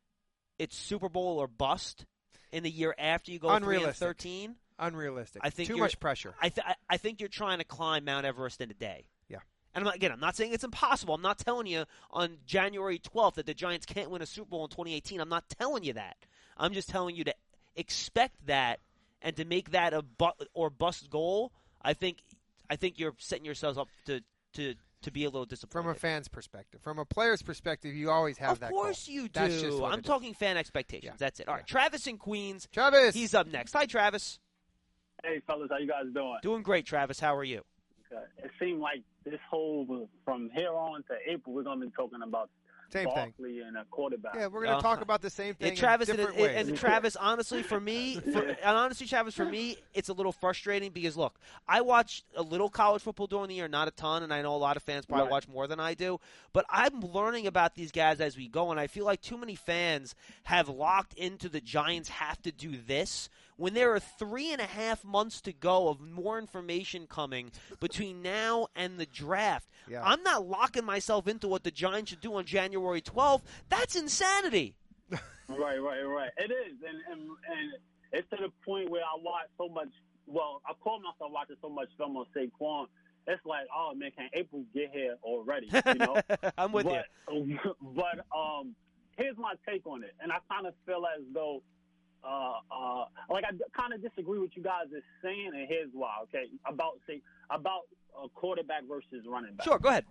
it's Super Bowl or bust in the year after you go three and Unrealistic. thirteen, Unrealistic. I think too you're- much pressure. I, th- I I think you're trying to climb Mount Everest in a day. Yeah. And I'm not, again, I'm not saying it's impossible. I'm not telling you on January twelfth that the Giants can't win a Super Bowl in twenty eighteen. I'm not telling you that. I'm just telling you to expect that and to make that a bu- or bust goal. I think I think you're setting yourselves up to to, to be a little disappointed. From a fan's perspective. From a player's perspective, you always have of that course goal. you do. That's just what I'm it is. talking fan expectations. Yeah. That's it. All right, Yeah. Travis in Queens. Travis! He's up next. Hi, Travis. Hey, fellas, how you guys doing? Doing great, Travis. How are you? uh, it seemed like this whole from here on to April, we're gonna be talking about Same thing. Barkley and a quarterback. Yeah, we're going to Uh, talk about the same thing And Travis, in and, different and, ways. and Travis, honestly, for me, for, and honestly, Travis, for me, it's a little frustrating because look, I watch a little college football during the year, not a ton, and I know a lot of fans probably Right. watch more than I do. But I'm learning about these guys as we go, and I feel like too many fans have locked into the Giants have to do this when there are three and a half months to go of more information coming between now and the draft. Yeah. I'm not locking myself into what the Giants should do on January twelfth. That's insanity. Right, right, right. It is, and and and it's to the point where I watch so much. Well, I call myself watching so much film on Saquon. It's like, oh man, can April get here already? You know, I'm with but, you. But um, here's my take on it, and I kind of feel as though, uh, uh, like I kind of disagree with you guys is saying, and here's why. Okay, about say about a quarterback versus running back. Sure, go ahead.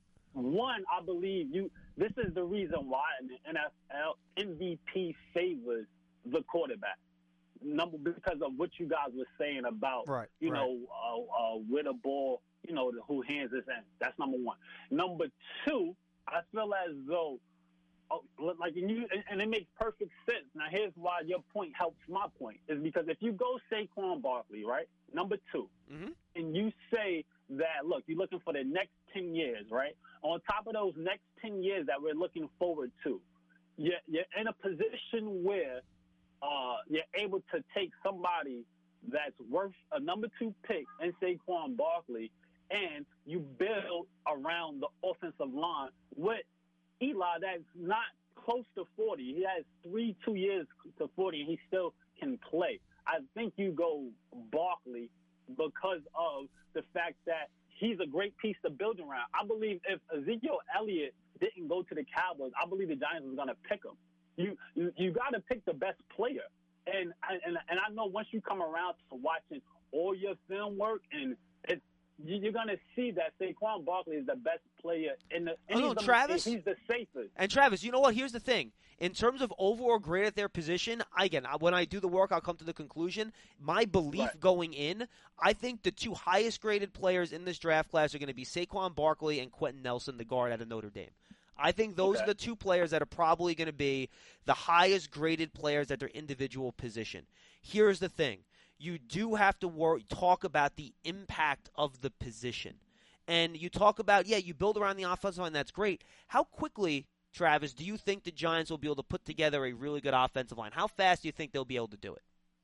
One, I believe you. This is the reason why in the N F L M V P favors the quarterback. Number because of what you guys were saying about, Right, you right. know, uh, uh, with a ball, you know, the, who hands this in. That's number one. Number two, I feel as though, oh, like, and, you, and, and it makes perfect sense. Now, here's why your point helps my point is because if you go Saquon Barkley, right, number two, Mm-hmm. and you say that, look, you're looking for the next ten years, right? On top of those next ten years that we're looking forward to, you're, you're in a position where uh, you're able to take somebody that's worth a number two pick in Saquon Barkley, and you build around the offensive line with Eli that's not close to forty. He has three, two years to forty, and he still can play. I think you go Barkley because of the fact that he's a great piece to build around. I believe if Ezekiel Elliott didn't go to the Cowboys, I believe the Giants was going to pick him. You you, you got to pick the best player. And, and and I know once you come around to watching all your film work, and it's, you're going to see that Saquon Barkley is the best player in the. Oh, no, he's the, Travis? He's the safest. And Travis, you know what? Here's the thing. In terms of overall grade at their position, again, when I do the work, I'll come to the conclusion. My belief Right. going in, I think the two highest graded players in this draft class are going to be Saquon Barkley and Quentin Nelson, the guard out of Notre Dame. I think those Okay. are the two players that are probably going to be the highest graded players at their individual position. Here's the thing. You do have to worry, talk about the impact of the position. And you talk about, yeah, you build around the offensive line, that's great. How quickly, Travis, do you think the Giants will be able to put together a really good offensive line? How fast do you think they'll be able to do it?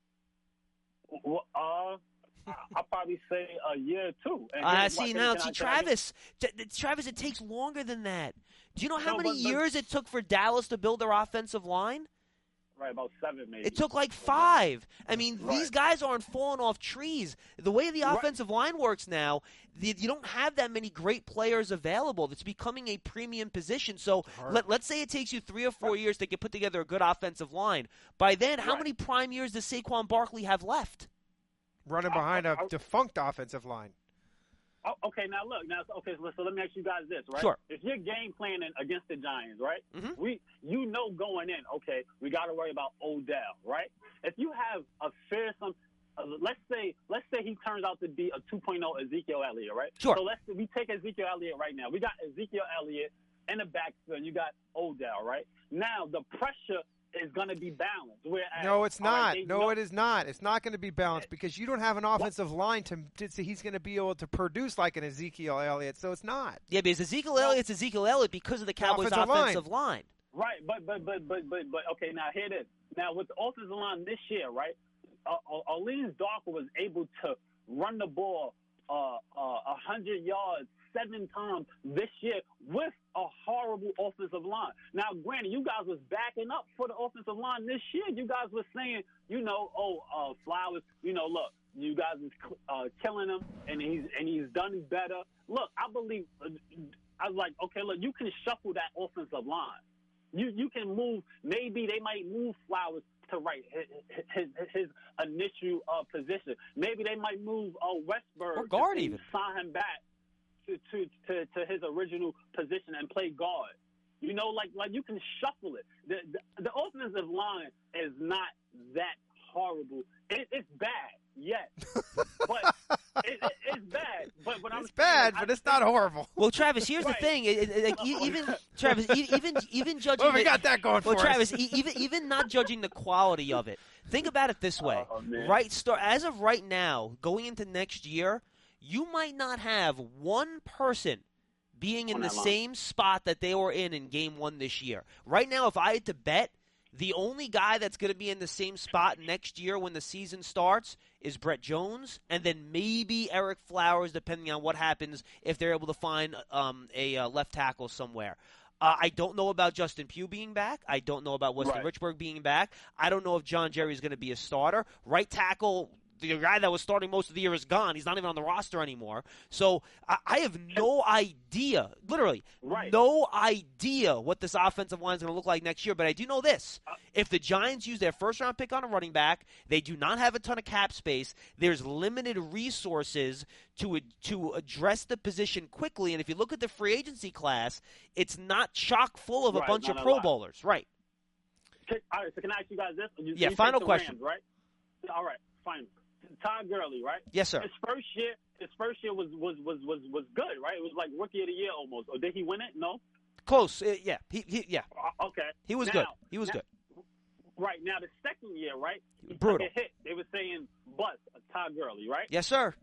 Well, uh, I'll probably say a year or two. And I uh, here's why- see can- now. can I- See, can I get- Travis, t- t- Travis, it takes longer than that. Do you know how No, many but- but- years it took for Dallas to build their offensive line? Right, about seven maybe. It took like five. I mean, Right. these guys aren't falling off trees. The way the Right. offensive line works now, the, you don't have that many great players available. It's becoming a premium position. So Hard. let, let's say it takes you three or four years to get put together a good offensive line. By then, how Right. many prime years does Saquon Barkley have left? Running I- behind a I- I- defunct offensive line. Oh, okay, now look, now okay, so, so let me ask you guys this, right? Sure. If you're game planning against the Giants, right? Mhm. We, you know, going in, okay, we got to worry about Odell, right? If you have a fearsome, uh, let's say, let's say he turns out to be a two point oh Ezekiel Elliott, right? Sure. So let's we take Ezekiel Elliott right now. We got Ezekiel Elliott in the backfield, and you got Odell, right? Now the pressure is going to be balanced. Whereas, No, it's all right, not. they No, know- it is not. It's not going to be balanced because you don't have an offensive line to, to so he's going to be able to produce like an Ezekiel Elliott. So it's not. Yeah, because Ezekiel Elliott's Ezekiel Elliott because of the Cowboys' offensive line. offensive line. Right, but but but but but but okay. Now here it is. Now with the offensive line this year, right? Uh, Orleans Darker was able to run the ball uh, uh, a hundred yards seven times this year with a horrible offensive line. Now, granted, you guys was backing up for the offensive line this year. You guys were saying, you know, oh, uh, Flowers, you know, look, you guys is uh, killing him, and he's and he's done better. Look, I believe. Uh, I was like, okay, look, you can shuffle that offensive line. You you can move. Maybe they might move Flowers to right his his, his initial uh, position. Maybe they might move uh, Westberg Or guard to even. sign him back to, to to to his original position and play guard. You know, like like you can shuffle it. The the, the offensive line is not that horrible. It, it's bad. yet. But it, it, it's bad. But what I'm It's saying bad, is but I it's not horrible. Well, Travis, here's Right. the thing. It, it, like, e- even Travis, e- even even judging. Well, we the- got that going Well, for Travis, us. e- even even not judging the quality of it. Think about it this way. Oh, man. Right, start as of right now, going into next year, you might not have one person being in On the that line. same spot that they were in in game one this year. Right now, if I had to bet, the only guy that's going to be in the same spot next year when the season starts is Brett Jones, and then maybe Eric Flowers, depending on what happens if they're able to find um, a uh, left tackle somewhere. Uh, I don't know about Justin Pugh being back. I don't know about Weston Right. Richburg being back. I don't know if John Jerry is going to be a starter. Right tackle, the guy that was starting most of the year is gone. He's not even on the roster anymore. So I, I have no idea, literally, Right. no idea what this offensive line is going to look like next year. But I do know this. If the Giants use their first-round pick on a running back, they do not have a ton of cap space. There's limited resources to to address the position quickly. And if you look at the free agency class, it's not chock full of a Right, bunch of not a Pro lot. Bowlers. Right. Okay, all right, so can I ask you guys this? You, Yeah, you final take the question. Rams, right? All right, fine. Todd Gurley, right? Yes, sir. His first year, his first year was was was was was good, right? It was like rookie of the year almost. Or did he win it? No. Close. Uh, yeah. He, he, yeah. Uh, okay. He was Now- good. He was now- good. Right now, the second year, right? He Brutal. took a hit. They were saying bust uh, Todd Gurley, right? Yes, sir.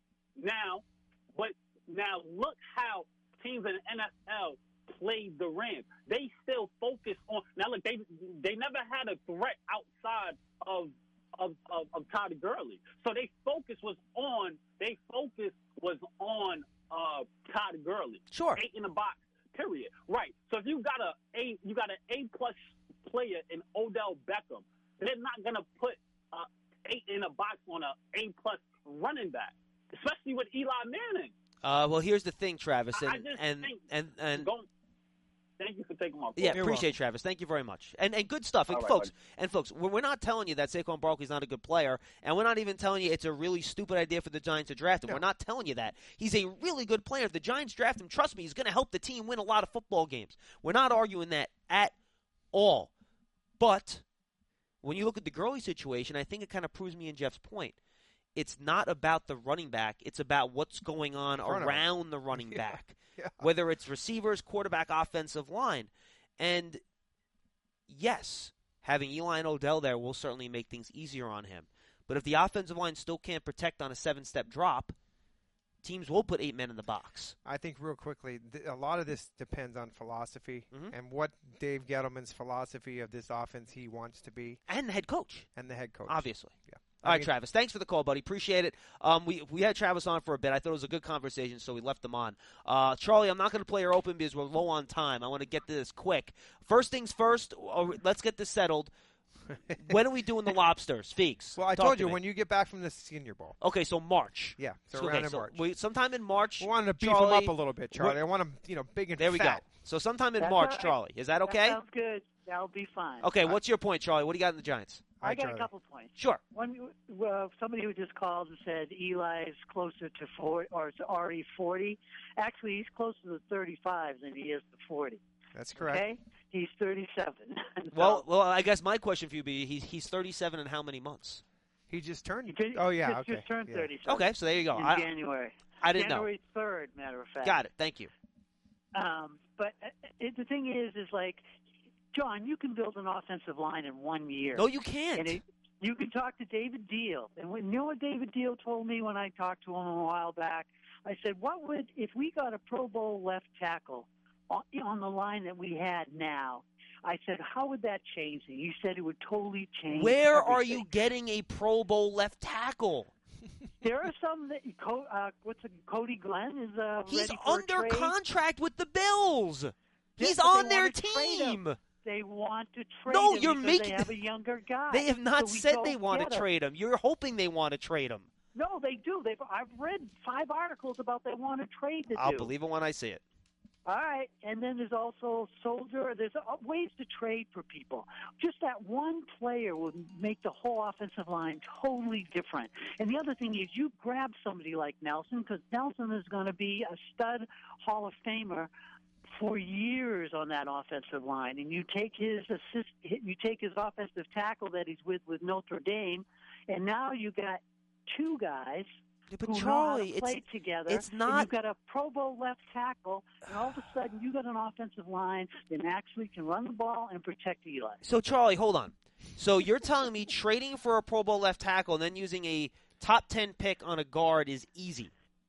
Now, but now look how teams in the N F L played the Rams. They still focus on now. Look, they they never had a threat outside of of of, of Todd Gurley. So they focus was on they focus was on uh, Todd Gurley. Sure. Eight in the box. Period. Right. So if you got a A you got an A plus player in Odell Beckham, they're not gonna put uh, eight in a box on a A plus running back, especially with Eli Manning. Uh, well, here's the thing, Travis, I- I and just and, think- and and Go. Thank you for taking my call. yeah, You're appreciate it, Travis. Thank you very much. And and good stuff, and All right, folks. And folks, we're, we're not telling you that Saquon Barkley's not a good player, and we're not even telling you it's a really stupid idea for the Giants to draft him. No. We're not telling you that. He's a really good player. If the Giants draft him, trust me, he's going to help the team win a lot of football games. We're not arguing that at all. But when you look at the Gurley situation, I think it kind of proves me and Jeff's point. It's not about the running back. It's about what's going on front of him. around the running Yeah. back, Yeah. whether it's receivers, quarterback, offensive line. And yes, having Eli and Odell there will certainly make things easier on him. But if the offensive line still can't protect on a seven-step drop, teams will put eight men in the box. I think real quickly, th- a lot of this depends on philosophy Mhm. and what Dave Gettleman's philosophy of this offense he wants to be, And the head coach, and the head coach. obviously. Yeah. All I right, mean- Travis. Thanks for the call, buddy. Appreciate it. Um, we we had Travis on for a bit. I thought it was a good conversation, so we left him on. Uh, Charlie, I'm not going to play her open because we're low on time. I want to get to this quick. First things first. uh, Let's get this settled. When are we doing the lobsters, Feeks? Well, I Talk told to you me. when you get back from the Senior Bowl. Okay, so March. Yeah, so So, around okay, in so March. we, sometime in March. We wanted to beef Charlie, them up a little bit, Charlie. I want them, you know, big and There we go. fat. So sometime in That's March, all right. Charlie. Is that That okay? sounds good. That'll be fine. Okay, what's your point, Charlie? What do you got in the Giants? All I right, got Charlie. a couple points. Sure. One, uh, somebody who just called and said Eli is closer to forty, or it's already forty. Actually, he's closer to thirty-five than he is to forty. That's correct. Okay, he's thirty-seven. So, Well, well, I guess my question for you would be: he's he's thirty-seven in how many months? He just turned. he just, oh yeah, just, okay. just turned yeah. thirty-seven. Okay, so there you go. in I, January. I didn't know. January third, matter of fact. Got it. Thank you. Um, but uh, it, the thing is, is like, John, you can build an offensive line in one year. No, you can't. And it, you can talk to David Deal. And when, you know what David Deal told me when I talked to him a while back? I said, what would, if we got a Pro Bowl left tackle on, on the line that we had now, I said, how would that change it? He said it would totally change Where everything. are you getting a Pro Bowl left tackle? There are some that, Co- uh, what's it, Cody Glenn is uh, He's ready for under a trade. contract with the Bills. He's but they on their wanna trade him. team. They want to trade No, him you're because making- they have a younger guy. They have not So we said go they want get to him. trade him. You're hoping they want to trade him. No, they do. They've I've read five articles about they want to trade the I'll dude. believe it when I see it. All right, and then there's also Soldier. There's uh, ways to trade for people. Just that one player would make the whole offensive line totally different. And the other thing is, you grab somebody like Nelson because Nelson is going to be a stud Hall of Famer for years on that offensive line. And you take his assist, you take his offensive tackle that he's with with Notre Dame, and now you got two guys Yeah, but who Charlie, know how to play it's together. it's And not. you've got a Pro Bowl left tackle, and all of a sudden you got an offensive line that actually can run the ball and protect Eli. So Charlie, hold on. So you're telling me trading for a Pro Bowl left tackle and then using a top ten pick on a guard is easy?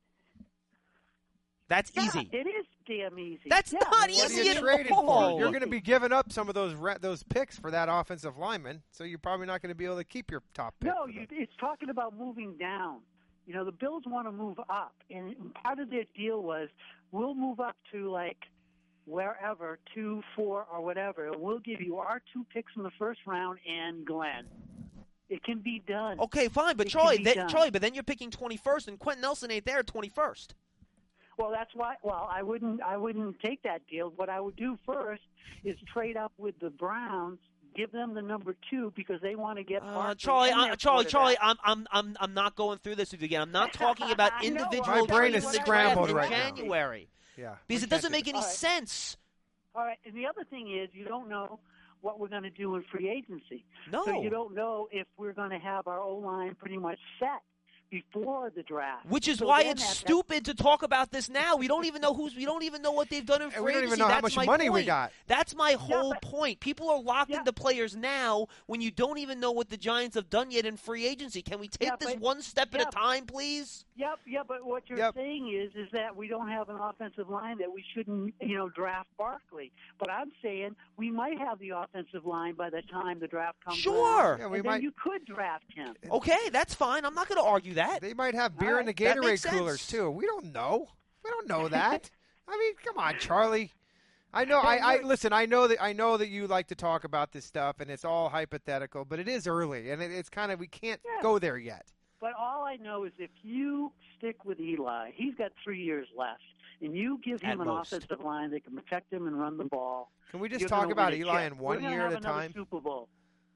That's Yeah, easy. it is damn easy. That's Yeah, not what What easy are you at trading all. for? You're going to be giving up some of those re- those picks for that offensive lineman, so you're probably not going to be able to keep your top pick. No, you, it's talking about moving down. You know, the Bills want to move up, and part of their deal was we'll move up to like wherever, two, four, or whatever, and we'll give you our two picks in the first round and Glenn. It can be done. Okay, fine, but It can Charlie, be then, done. Charlie, but then you're picking twenty-first, and Quentin Nelson ain't there at twenty-first. Well, that's why. Well, I wouldn't. I wouldn't take that deal. What I would do first is trade up with the Browns, give them the number two because they want to get. Uh, Barkley Charlie, and I, their Charlie, Charlie, quarterback. I'm, I'm, I'm, I'm not going through this with you again. I'm not talking about I know, individual My brain trades is in the scrambled draft right in now. January Yeah, because we it can't doesn't do make any All right. sense. All right, and the other thing is you don't know what we're going to do in free agency. No. So you don't know if we're going to have our O line pretty much set before the draft. Which is So why then it's at that- stupid to talk about this now. We don't even know who's. We don't even know what they've done in And free we don't even agency. know how That's much my money we point. got. That's my whole but- point. People are locked Yeah. into players now when you don't even know what the Giants have done yet in free agency. Can we take Yeah, this but- one step yeah. at a time, please? Yep, yeah, but what you're Yep. saying is is that we don't have an offensive line that we shouldn't, you know, draft Barkley. But I'm saying we might have the offensive line by the time the draft comes. Sure. around, Yeah, we and might- then you could draft him. Okay, that's fine. I'm not going to argue that. They might have beer All in the right, that Gatorade makes sense. coolers too. We don't know. We don't know that. I mean, come on, Charlie. I know. I, I listen. I know that. I know that you like to talk about this stuff, and it's all hypothetical. But it is early, and it, it's kind of we can't Yeah. go there yet. But all I know is if you stick with Eli, he's got three years left, and you give him At an most. offensive line that can protect him and run the ball. Can we just you're talk gonna about win a Eli chip. in We're one gonna year have at a another time? Super Bowl.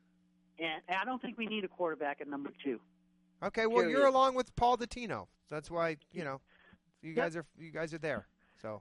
And I don't think we need a quarterback at number two. Okay. Well, you're Period. along with Paul Dottino. That's why you know you Yep. guys are you guys are there. So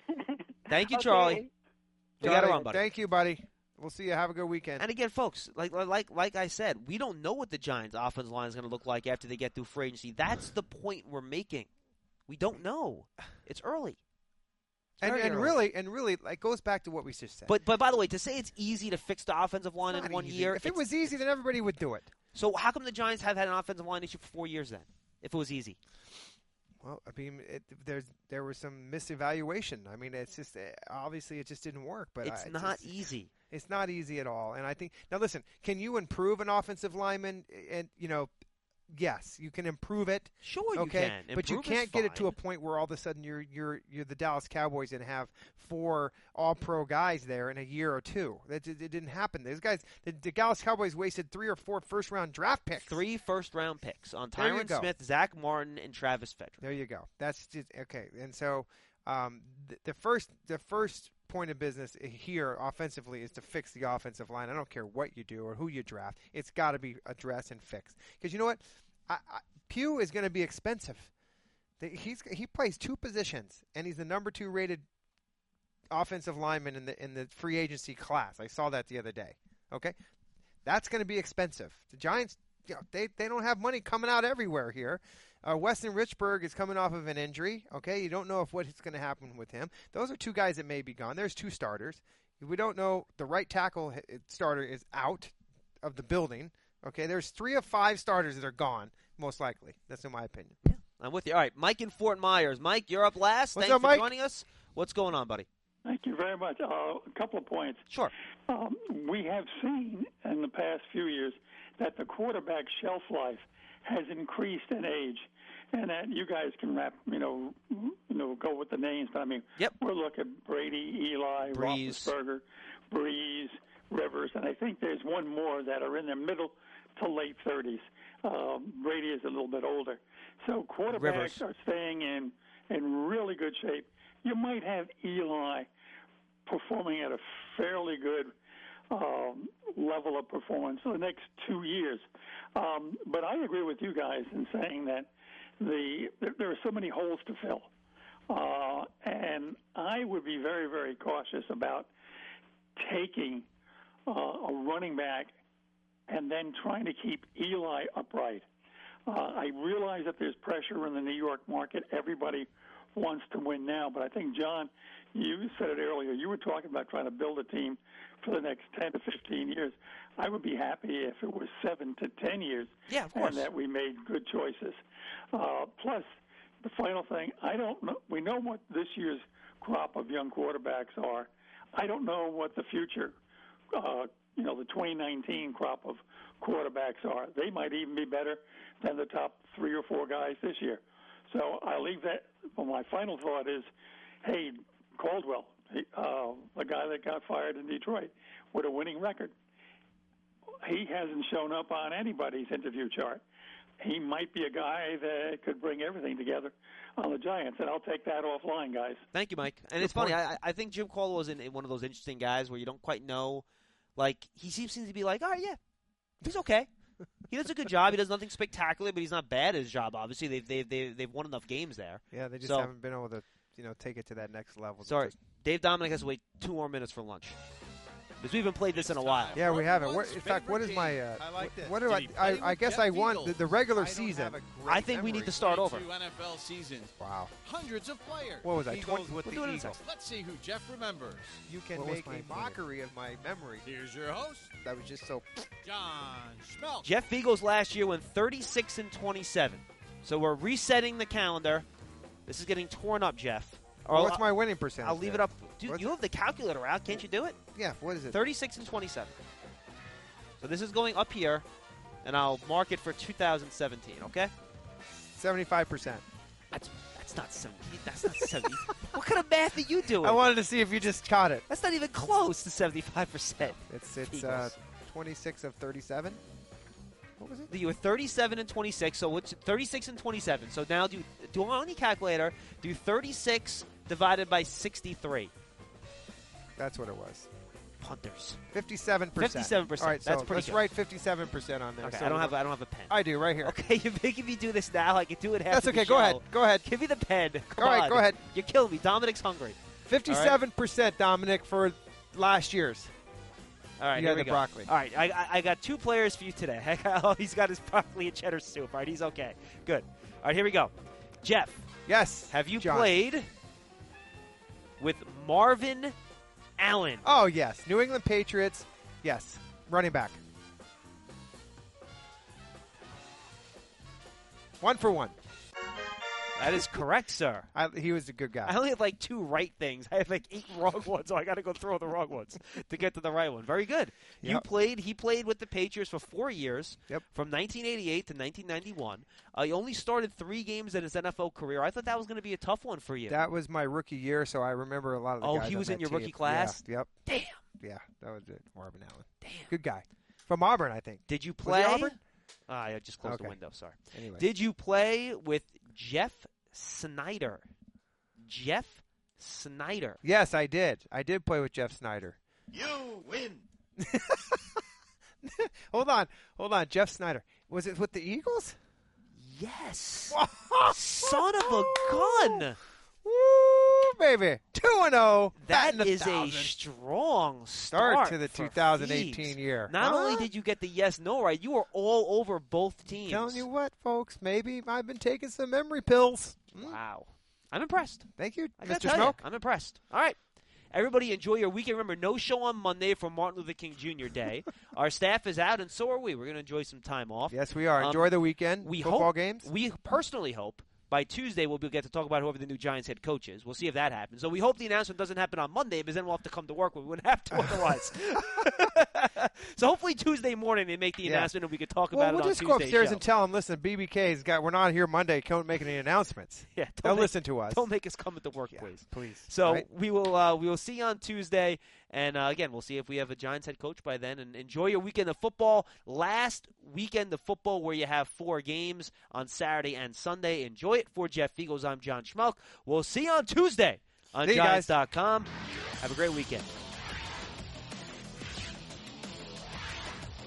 Thank you, Okay. Charlie. We got to Charlie, run, buddy. Thank you, buddy. We'll see you. Have a good weekend. And again, folks, like like like I said, we don't know what the Giants' offensive line is going to look like after they get through free agency. That's the point we're making. We don't know. It's early. It's and very and early. really and really, like goes back to what we just said. But but by the way, to say it's easy to fix the offensive line It's in not one easy. year, If it it's- was easy, then everybody would do it. so how come the Giants have had an offensive line issue for four years then? If it was easy, Well, I mean, it, there's there was some misevaluation. I mean, it's just uh, obviously it just didn't work. But it's I, not just- easy. It's not easy at all. And I think now, listen, can you improve an offensive lineman? And you know, yes, you can improve it. Sure, Okay, you can. but you Improve is can't get it to a fine. point where all of a sudden you're you're you're the Dallas Cowboys and have four All-Pro guys there in a year or two. That it, it didn't happen. Those guys, the, the Dallas Cowboys wasted three or four first-round draft picks. Three first-round picks on There you Tyron go. Smith, Zach Martin, and Travis Federick. There you go. That's just okay. And so um, the, the first the first point of business here offensively is to fix the offensive line. I don't care what you do or who you draft. It's got to be addressed and fixed. Because you know what? I, I, Pugh is going to be expensive. The- He's he plays two positions, and he's the number two rated offensive lineman in the in the free agency class. I saw that the other day. Okay, that's going to be expensive. The Giants, you know, they they don't have money coming out everywhere here. Uh, Weston Richburg is coming off of an injury. Okay, you don't know if what's going to happen with him. Those are two guys that may be gone. There's two starters. We don't know. The right tackle h- starter is out of the building. Okay, there's three of five starters that are gone, most likely. That's in my opinion. I'm with you. All right, Mike in Fort Myers. Mike, you're up last. What's Thanks up, for Mike? joining us. What's going on, buddy? Thank you very much. Uh, a couple of points. Sure. Um, we have seen in the past few years that the quarterback shelf life has increased in age, and that you guys can wrap, you know, you know, go with the names. But I mean, Yep. we'll look at Brady, Eli, Breeze. Roethlisberger, Breeze, Rivers, and I think there's one more that are in their middle to late thirties. Um, Brady is a little bit older, so quarterbacks Rivers. are staying in in really good shape. You might have Eli performing at a fairly good um, level of performance for the next two years. Um, but I agree with you guys in saying that the there, there are so many holes to fill. Uh, and I would be very, very cautious about taking uh, a running back and then trying to keep Eli upright. Uh, I realize that there's pressure in the New York market. Everybody wants to win now, but I think, John, you said it earlier. You were talking about trying to build a team for the next ten to fifteen years. I would be happy if it was seven to ten years, yeah, of course. and that we made good choices. Uh, plus, the final thing, I don't know. We know what this year's crop of young quarterbacks are. I don't know what the future, uh, you know, the twenty nineteen crop of quarterbacks are. They might even be better than the top three or four guys this year. So I'll leave that. Well, my final thought is, hey, Caldwell, uh, the guy that got fired in Detroit with a winning record, he hasn't shown up on anybody's interview chart. He might be a guy that could bring everything together on the Giants, and I'll take that offline, guys. Thank you, Mike. And Good it's point. funny. I, I think Jim Caldwell is in, in one of those interesting guys where you don't quite know. Like, he seems, seems to be like, all right, yeah, he's okay. He does a good job. He does nothing spectacular, but he's not bad at his job, obviously. They've, they've, they've, they've won enough games there. Yeah, they just So- haven't been able to, you know, take it to that next level. Sorry, Just- Dave Dominic has to wait two more minutes for lunch. Because we haven't played this in a while. Yeah, we haven't. Everyone's What, in fact, what is favorite my? game. Uh, I like this. What do Did I? he play I, with I guess Jeff I won Eagles? the, the regular I don't season. have a I great think we need memory. to start over. twenty-two N F L seasons. Wow. Hundreds of players. What was I? Eagles twenty with We'll the do it in a Eagles. second. Let's see who Jeff remembers. You can What was make my a mockery of my memory. Here's your host, That was just so. John Schmelk. Jeff Eagles last year went thirty-six and twenty-seven. So we're resetting the calendar. This is getting torn up, Jeff. Or What's I'll- my winning percentage? I'll leave there? it up. Dude, What's you have the calculator out. Can't you do it? Yeah. What is it? thirty-six and twenty-seven. So this is going up here, and I'll mark it for two thousand seventeen, okay? Seventy-five percent. That's that's not seventy. That's not seventy. What kind of math are you doing? I wanted to see if you just caught it. That's not even close to seventy-five percent. It's it's Eagles. uh, twenty-six of thirty-seven. What was it? You were thirty-seven and twenty-six, so what's thirty-six and twenty-seven? So now do do on any calculator, do thirty-six divided by sixty-three. That's what it was. Punters. Fifty-seven percent. fifty-seven percent. All right, That's so pretty let's good. write fifty-seven percent on there. Okay, so I don't we have don't- I don't have a pen. I do right here. Okay, you're making me do this now. I can do it half That's the okay. show. Go ahead. Go ahead. Give me the pen. Come All right, on. go ahead. You're killing me. Dominic's hungry. Fifty-seven percent, Dominic, for last year's. All right, You here had we the go. broccoli. All right, I, I, I got two players for you today. I got, oh, he's got his broccoli and cheddar soup. All right, he's okay. Good. All right, here we go. Jeff, Yes. have you John. played with Marvin Allen? Oh yes, New England Patriots. Yes, running back. One for one. That is correct, sir. I, he was a good guy. I only have like two right things. I have like eight wrong ones, so I got to go throw the wrong ones to get to the right one. Very good. You Yep. played. He played with the Patriots for four years, Yep. from nineteen eighty-eight to nineteen ninety-one. Uh, he only started three games in his N F L career. I thought that was going to be a tough one for you. That was my rookie year, so I remember a lot of the Oh, guys he on was in that your team. rookie class? Yeah, yep. Damn. Yeah, that was it. Marvin Allen. Damn. Good guy. From Auburn, I think. Did you Was he play? Auburn? Ah, I just closed Okay. the window. Sorry. Anyway. Did you play with Jeff Snyder? Jeff Snyder. Yes, I did. I did play with Jeff Snyder. You win. Hold on. Hold on. Jeff Snyder. Was it with the Eagles? Yes. Son of a gun. Woo, baby. two and oh. That batting a is a thousand. strong start start to the for two thousand eighteen Phoebes. year. Not Huh? only did you get the yes no right, you were all over both teams. Telling you what, folks, maybe I've been taking some memory pills. Mm. Wow. I'm impressed. Thank you, I gotta Mister tell Smoke. you, I'm impressed. All right. Everybody enjoy your weekend. Remember, no show on Monday for Martin Luther King Junior Day. Our staff is out, and so are we. We're going to enjoy some time off. Yes, we are. Um, Enjoy the weekend. We Football hope, games. We personally hope by Tuesday we'll be get to talk about whoever the new Giants head coach is. We'll see if that happens. So we hope the announcement doesn't happen on Monday, because then we'll have to come to work. We wouldn't have to otherwise. So hopefully Tuesday morning they make the Yeah. announcement and we can talk Well, about we'll it on just go Tuesday's upstairs show. and tell them, listen, B B K's got. We're not here Monday. Can't make any announcements. Yeah, They'll don't make, listen to us. don't make us come at the work, Yeah, please. please. So Right? we will uh, we will see you on Tuesday, and uh, again we'll see if we have a Giants head coach by then. And enjoy your weekend of football. Last weekend of football where you have four games on Saturday and Sunday. Enjoy it. For Jeff Eagles, I'm John Schmelk. We'll see you on Tuesday on See you guys. Giants dot com. Have a great weekend.